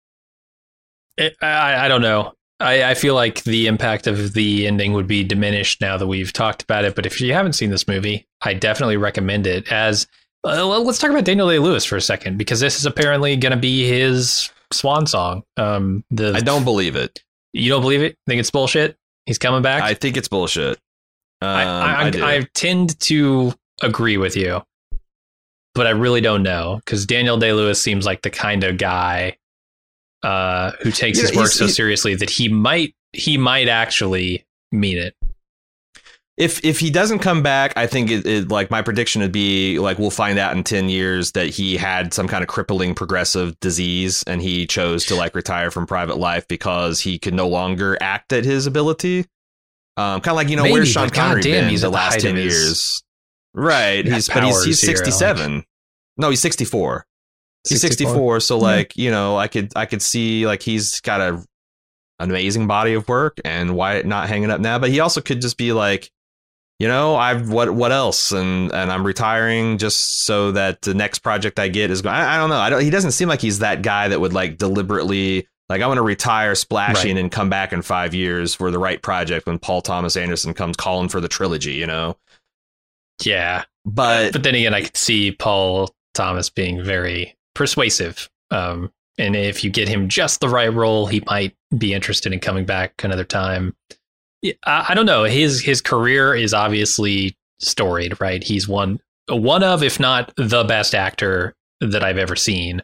don't know. I feel like the impact of the ending would be diminished now that we've talked about it. But if you haven't seen this movie, I definitely recommend it. As let's talk about Daniel Day-Lewis for a second, because this is apparently going to be his swan song. I don't believe it. You don't believe it? Think it's bullshit? He's coming back? I think it's bullshit. I tend to agree with you. But I really don't know because Daniel Day-Lewis seems like the kind of guy who takes his work so seriously that he might actually mean it. If he doesn't come back, I think it like my prediction would be like we'll find out in 10 years that he had some kind of crippling progressive disease and he chose to like retire from private life because he could no longer act at his ability. Kind of like, you know, where's Sean Connery been the last 10 years? Right. He's 67. Like, no, he's 64. He's 64. So like, you know, I could see like he's got an amazing body of work, and why not hanging up now? But he also could just be like, you know, what else? And I'm retiring just so that the next project I get is going. I don't know. He doesn't seem like he's that guy that would like deliberately like, I want to retire splashing and come back in 5 years for the right project when Paul Thomas Anderson comes calling for the trilogy, you know? Yeah. But then again, I could see Paul Thomas being very persuasive. And if you get him just the right role, he might be interested in coming back another time. I don't know. His career is obviously storied, right? He's one of, if not the best actor that I've ever seen.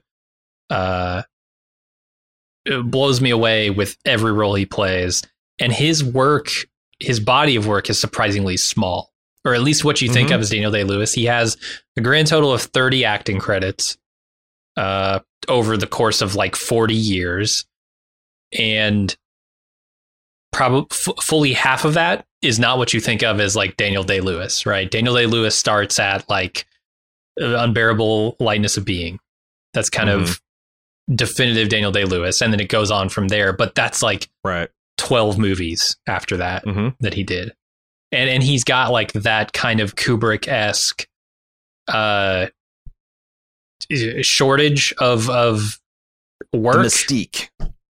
It blows me away with every role he plays, and his body of work is surprisingly small, or at least what you think of as Daniel Day-Lewis. He has a grand total of 30 acting credits over the course of like 40 years, and probably fully half of that is not what you think of as like Daniel Day-Lewis, right? Daniel Day-Lewis starts at like Unbearable Lightness of Being. That's kind of definitive Daniel Day-Lewis, and then it goes on from there. But that's like 12 movies after that that he did, and he's got like that kind of Kubrick-esque shortage of work, the mystique.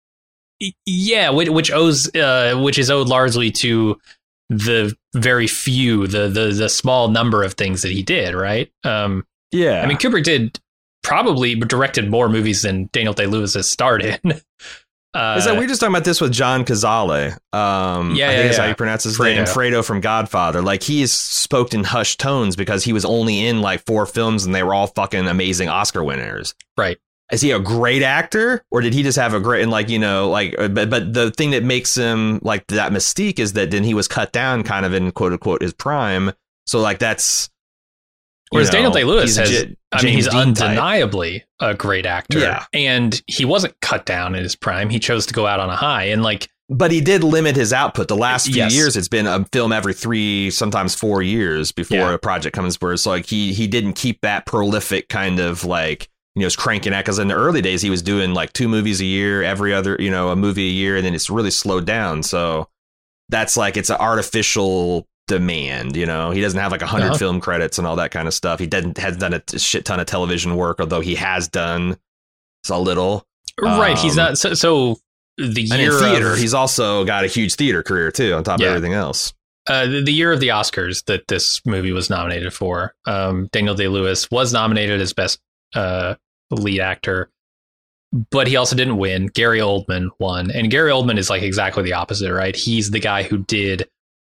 Yeah, which is owed largely to the very few, the small number of things that he did, right? Yeah, I mean, Kubrick probably directed more movies than Daniel Day-Lewis has starred in. Is that we're just talking about this with John Cazale? I think that's how you pronounce his name. Fredo from Godfather. Like, he's spoke in hushed tones because he was only in like 4 films and they were all fucking amazing Oscar winners. Right. Is he a great actor, or did he just have a great, and like, you know, like, but the thing that makes him like that mystique is that then he was cut down kind of in quote unquote his prime. So like that's, whereas Daniel Day-Lewis he's undeniably a great actor. Yeah. And he wasn't cut down in his prime. He chose to go out on a high, and like, but he did limit his output. The last few years, it's been a film every 3, sometimes 4 years before a project comes forward. So like he didn't keep that prolific kind of like, you know, was cranking out, because in the early days he was doing like 2 movies a year, every other, you know, a movie a year, and then it's really slowed down. So that's like, it's an artificial demand, you know. He doesn't have like 100 film credits and all that kind of stuff. He has done a shit ton of television work, although he has done a little. Right, he's not so the year in theater. He's also got a huge theater career too, on top of everything else. The year of the Oscars that this movie was nominated for, Daniel Day-Lewis was nominated as best lead actor, but he also didn't win. Gary Oldman won, and Gary Oldman is like exactly the opposite, right? He's the guy who did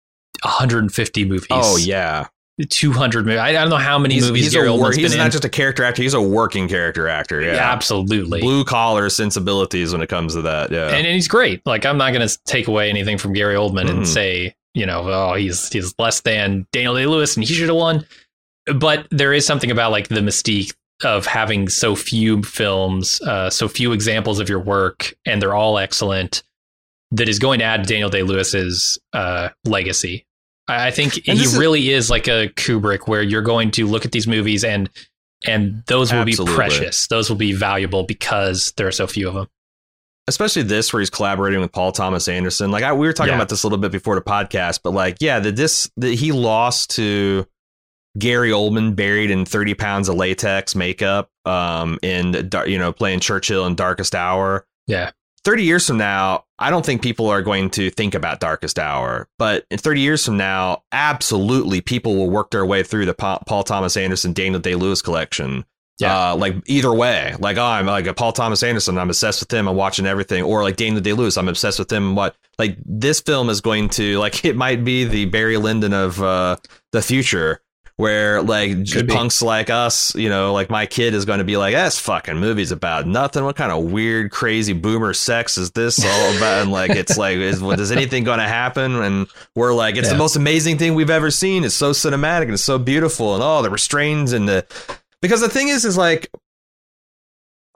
150 movies. Oh yeah, 200 movies. I don't know how many movies Gary Oldman's been in. He's not just a character actor; he's a working character actor. Yeah, absolutely. Blue collar sensibilities when it comes to that. Yeah, and he's great. Like, I'm not going to take away anything from Gary Oldman and say, you know, oh, he's less than Daniel Day-Lewis and he should have won. But there is something about like the mystique of having so few films, so few examples of your work, and they're all excellent, that is going to add to Daniel Day-Lewis's legacy. I think he really is like a Kubrick, where you're going to look at these movies and those will be precious. Those will be valuable because there are so few of them. Especially this, where he's collaborating with Paul Thomas Anderson. Like, we were talking about this a little bit before the podcast, but like, he lost to Gary Oldman, buried in 30 pounds of latex makeup, in, you know, playing Churchill in Darkest Hour. Yeah. 30 years from now, I don't think people are going to think about Darkest Hour, but in 30 years from now, absolutely people will work their way through the Paul Thomas Anderson, Daniel Day-Lewis collection. Yeah. Like, either way, like, oh, I'm like a Paul Thomas Anderson, I'm obsessed with him, I'm watching everything, or like Daniel Day-Lewis, I'm obsessed with him. What, like, this film is going to, like, it might be the Barry Lyndon of the future, where like punks like us, you know, like my kid is going to be like, that's fucking movies about nothing. What kind of weird, crazy boomer sex is this all about? And like, it's like, is anything going to happen? And we're like, it's the most amazing thing we've ever seen. It's so cinematic and it's so beautiful. And the restraints and because the thing is like,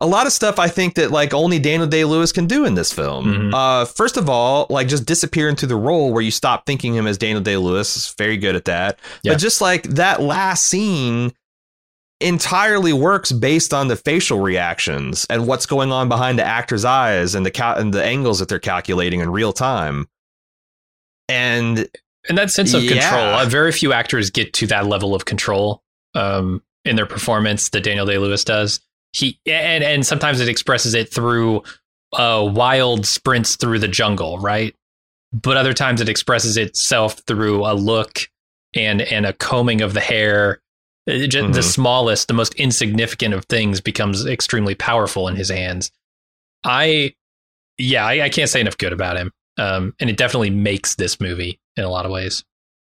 a lot of stuff I think that like only Daniel Day-Lewis can do in this film. First of all, like just disappear into the role where you stop thinking him as Daniel Day-Lewis. Is very good at that. Yeah. But just like that last scene entirely works based on the facial reactions and what's going on behind the actor's eyes and the angles that they're calculating in real time. And that sense of control, very few actors get to that level of control in their performance that Daniel Day-Lewis does. And sometimes it expresses it through wild sprints through the jungle, right? But other times it expresses itself through a look and a combing of the hair. The smallest, the most insignificant of things becomes extremely powerful in his hands. I can't say enough good about him. And it definitely makes this movie in a lot of ways.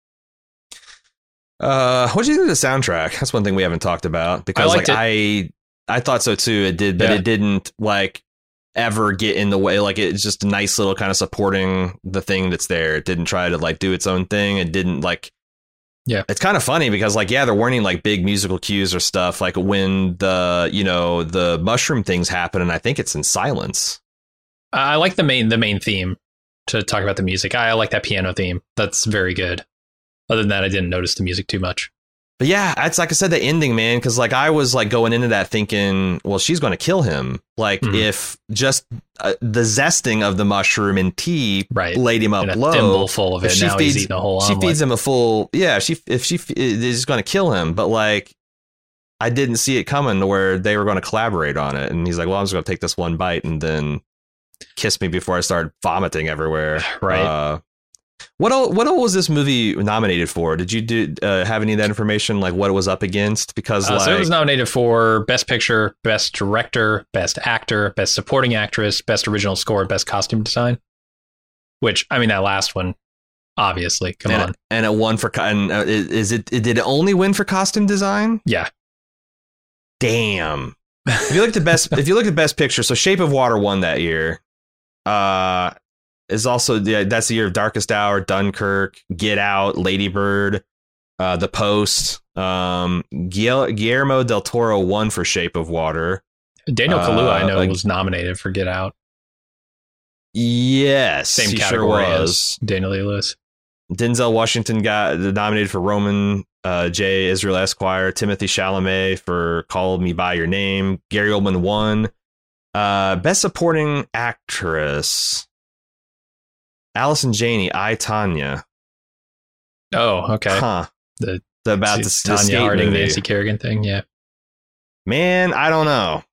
What did you think of the soundtrack? That's one thing we haven't talked about, because I thought so too. It did, but it didn't like ever get in the way. Like it's just a nice little kind of supporting the thing that's there. It didn't try to like do its own thing. It didn't like. Yeah, it's kind of funny because like, they're warning like big musical cues or stuff like when the mushroom things happen. And I think it's in silence. I like the main theme to talk about the music. I like that piano theme. That's very good. Other than that, I didn't notice the music too much. But yeah, it's like I said, the ending, man, because like I was like going into that thinking, well, she's going to kill him. Like if just the zesting of the mushroom and tea laid him up in a low. thimble full of it. Now he's eating a whole omelet. She feeds him a full. Yeah, if she is going to kill him. But like I didn't see it coming to where they were going to collaborate on it. And he's like, well, I'm just going to take this one bite and then kiss me before I start vomiting everywhere. Right. What all was this movie nominated for? Did you have any of that information, like what it was up against? Because so it was nominated for Best Picture, Best Director, Best Actor, Best Supporting Actress, Best Original Score, Best Costume Design. Which, I mean, that last one, obviously, come on. And it won for. Did it only win for costume design? Yeah. Damn. If you look at Best Picture, so Shape of Water won that year. Is also that's the year of Darkest Hour, Dunkirk, Get Out, Lady Bird, The Post. Guillermo del Toro won for Shape of Water. Daniel Kaluuya, I know, was nominated for Get Out. Yes, same category as Daniel Day-Lewis. Denzel Washington got nominated for Roman J. Israel Esquire. Timothy Chalamet for Call Me by Your Name. Gary Oldman won. Best Supporting Actress. Allison Janney, I, Tonya. Oh, okay. Huh. About the Tonya Harding, movie. Nancy Kerrigan thing, yeah. Man, I don't know.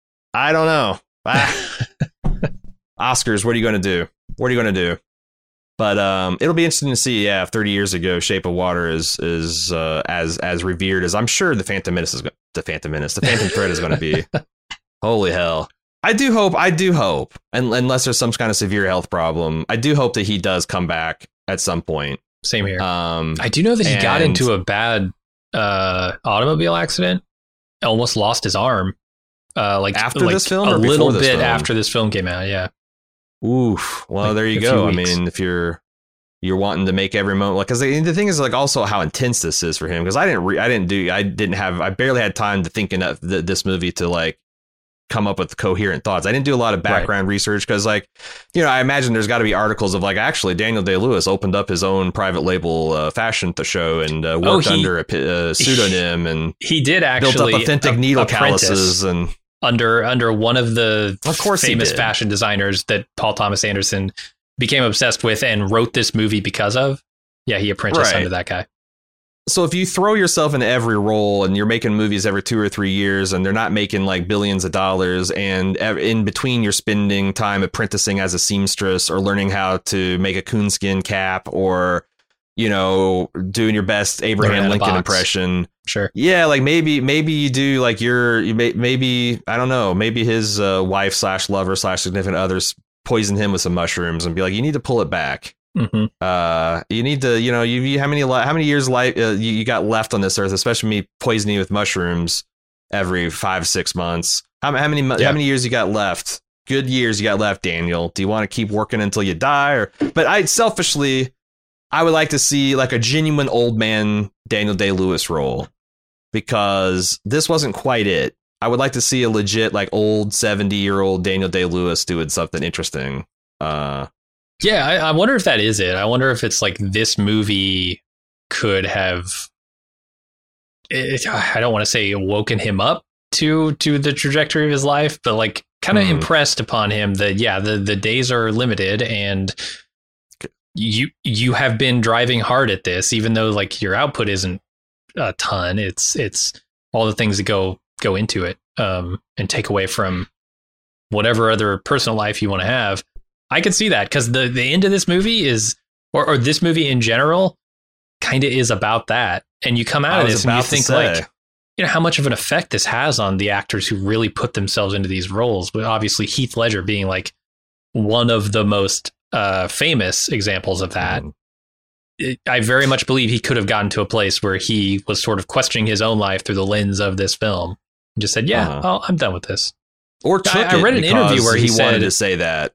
Oscars, what are you going to do? But it'll be interesting to see, if 30 years ago, Shape of Water is as revered as I'm sure the Phantom Thread is going to be. Holy hell. I do hope, and unless there's some kind of severe health problem, I do hope that he does come back at some point. Same here. I do know that he got into a bad automobile accident, almost lost his arm. After this film, a little bit after this film came out. Yeah. Oof. Well, there you go. I mean, if you're wanting to make every moment, like, because the thing is, like, also how intense this is for him. Because I barely had time to think enough this movie to like come up with coherent thoughts. I didn't do a lot of background research because, like, I imagine there's got to be articles of like, actually, Daniel Day-Lewis opened up his own private label fashion show and worked under a pseudonym, and he did actually built up authentic needle calluses and under one of the famous fashion designers that Paul Thomas Anderson became obsessed with and wrote this movie because of. Yeah, he apprenticed under that guy. So if you throw yourself in every role and you're making movies every 2 or 3 years and they're not making like billions of dollars, and in between you're spending time apprenticing as a seamstress or learning how to make a coonskin cap or, doing your best Abraham Lincoln impression. Sure. Yeah. Like maybe you do like maybe, I don't know, maybe his wife / lover / significant others poison him with some mushrooms and be like, you need to pull it back. Mm-hmm. You need to, how many years life you got left on this earth, especially me poisoning you with mushrooms every 5-6 months. How many years you got left? Good years you got left, Daniel. Do you want to keep working until you die? But I would like to see like a genuine old man Daniel Day-Lewis role, because this wasn't quite it. I would like to see a legit like old 70-year-old Daniel Day-Lewis doing something interesting. Yeah, I wonder if that is it. I wonder if it's like this movie could have, I don't want to say woken him up to the trajectory of his life, but like kind of impressed upon him that, yeah, the days are limited and you have been driving hard at this, even though like your output isn't a ton. It's all the things that go into it, and take away from whatever other personal life you want to have. I can see that because the end of this movie is, or this movie in general, kind of is about that. And you come out of this and you think like, how much of an effect this has on the actors who really put themselves into these roles. But obviously Heath Ledger being like one of the most famous examples of that. I very much believe he could have gotten to a place where he was sort of questioning his own life through the lens of this film and just said, I'm done with this. Or I read an interview where he wanted to say that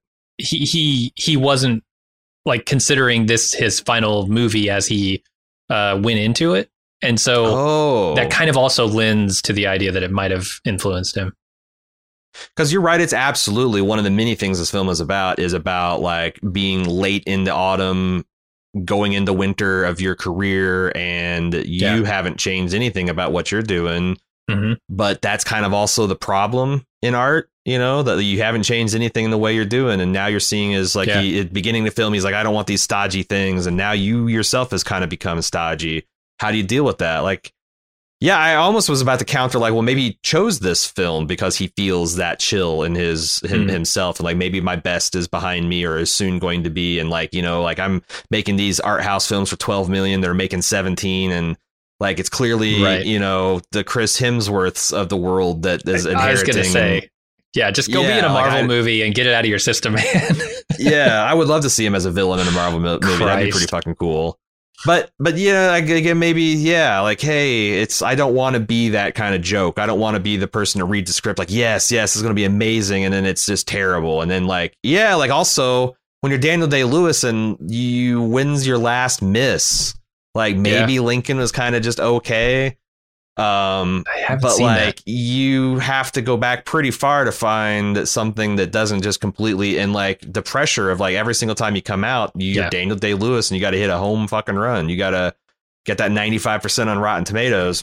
he wasn't like considering this his final movie as he went into it. And so that kind of also lends to the idea that it might have influenced him. Because you're right. It's absolutely one of the many things this film is about like being late in the autumn, going into winter of your career, and you haven't changed anything about what you're doing. Mm-hmm. But that's kind of also the problem in art, that you haven't changed anything in the way you're doing. And now you're seeing is like at the beginning of the film, he's like, I don't want these stodgy things. And now you yourself has kind of become stodgy. How do you deal with that? Like, yeah, I almost was about to counter like, well, maybe he chose this film because he feels that chill in himself. And like, maybe my best is behind me or is soon going to be. And like, like I'm making these art house films for 12 million. They're making 17. And like, it's clearly, the Chris Hemsworths of the world that is inheriting. I was going to say, just go be in a Marvel movie and get it out of your system, man. Yeah, I would love to see him as a villain in a Marvel movie. That'd be pretty fucking cool. But again, maybe, like, hey, I don't want to be that kind of joke. I don't want to be the person to read the script like, yes, it's going to be amazing. And then it's just terrible. And then like, also when you're Daniel Day-Lewis and you wins your last miss, like maybe Lincoln was kind of just okay. I haven't seen that. You have to go back pretty far to find something that doesn't just completely, and like the pressure of like every single time you come out, you're Daniel Day-Lewis and you got to hit a home fucking run. You got to get that 95% on Rotten Tomatoes,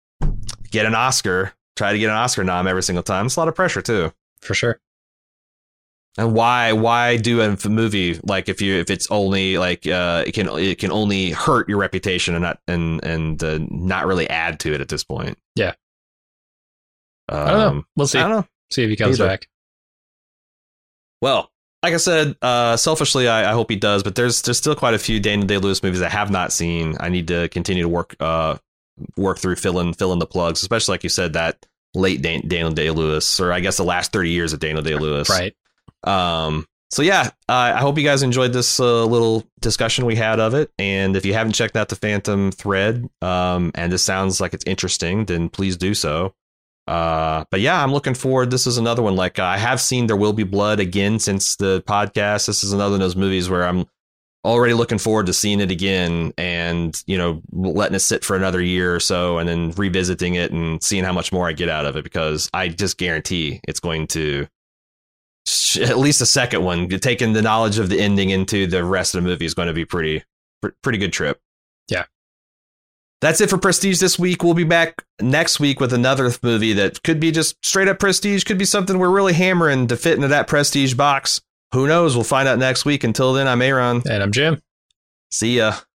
get an Oscar, try to get an Oscar nom every single time. It's a lot of pressure too. For sure. And why do a movie like if it's only like it can only hurt your reputation and not really add to it at this point. Yeah. I don't know. We'll see. I don't know. See if he comes back. Well, like I said, selfishly, I hope he does. But there's still quite a few Daniel Day-Lewis movies I have not seen. I need to continue to work through fill in the plugs, especially like you said that late Daniel Day-Lewis, or I guess the last 30 years of Daniel Day-Lewis. Right. So yeah, I hope you guys enjoyed this little discussion we had of it. And if you haven't checked out the Phantom thread, and this sounds like it's interesting, then please do so. But yeah, I'm looking forward. This is another one. Like I have seen There Will Be Blood again since the podcast. This is another of those movies where I'm already looking forward to seeing it again and, letting it sit for another year or so and then revisiting it and seeing how much more I get out of it, because I just guarantee it's going to, at least the second one, taking the knowledge of the ending into the rest of the movie is going to be pretty good trip. Yeah. That's it for Prestige this week. We'll be back next week with another movie that could be just straight up Prestige, could be something we're really hammering to fit into that Prestige box. Who knows? We'll find out next week. Until then, I'm Aaron. And I'm Jim. See ya.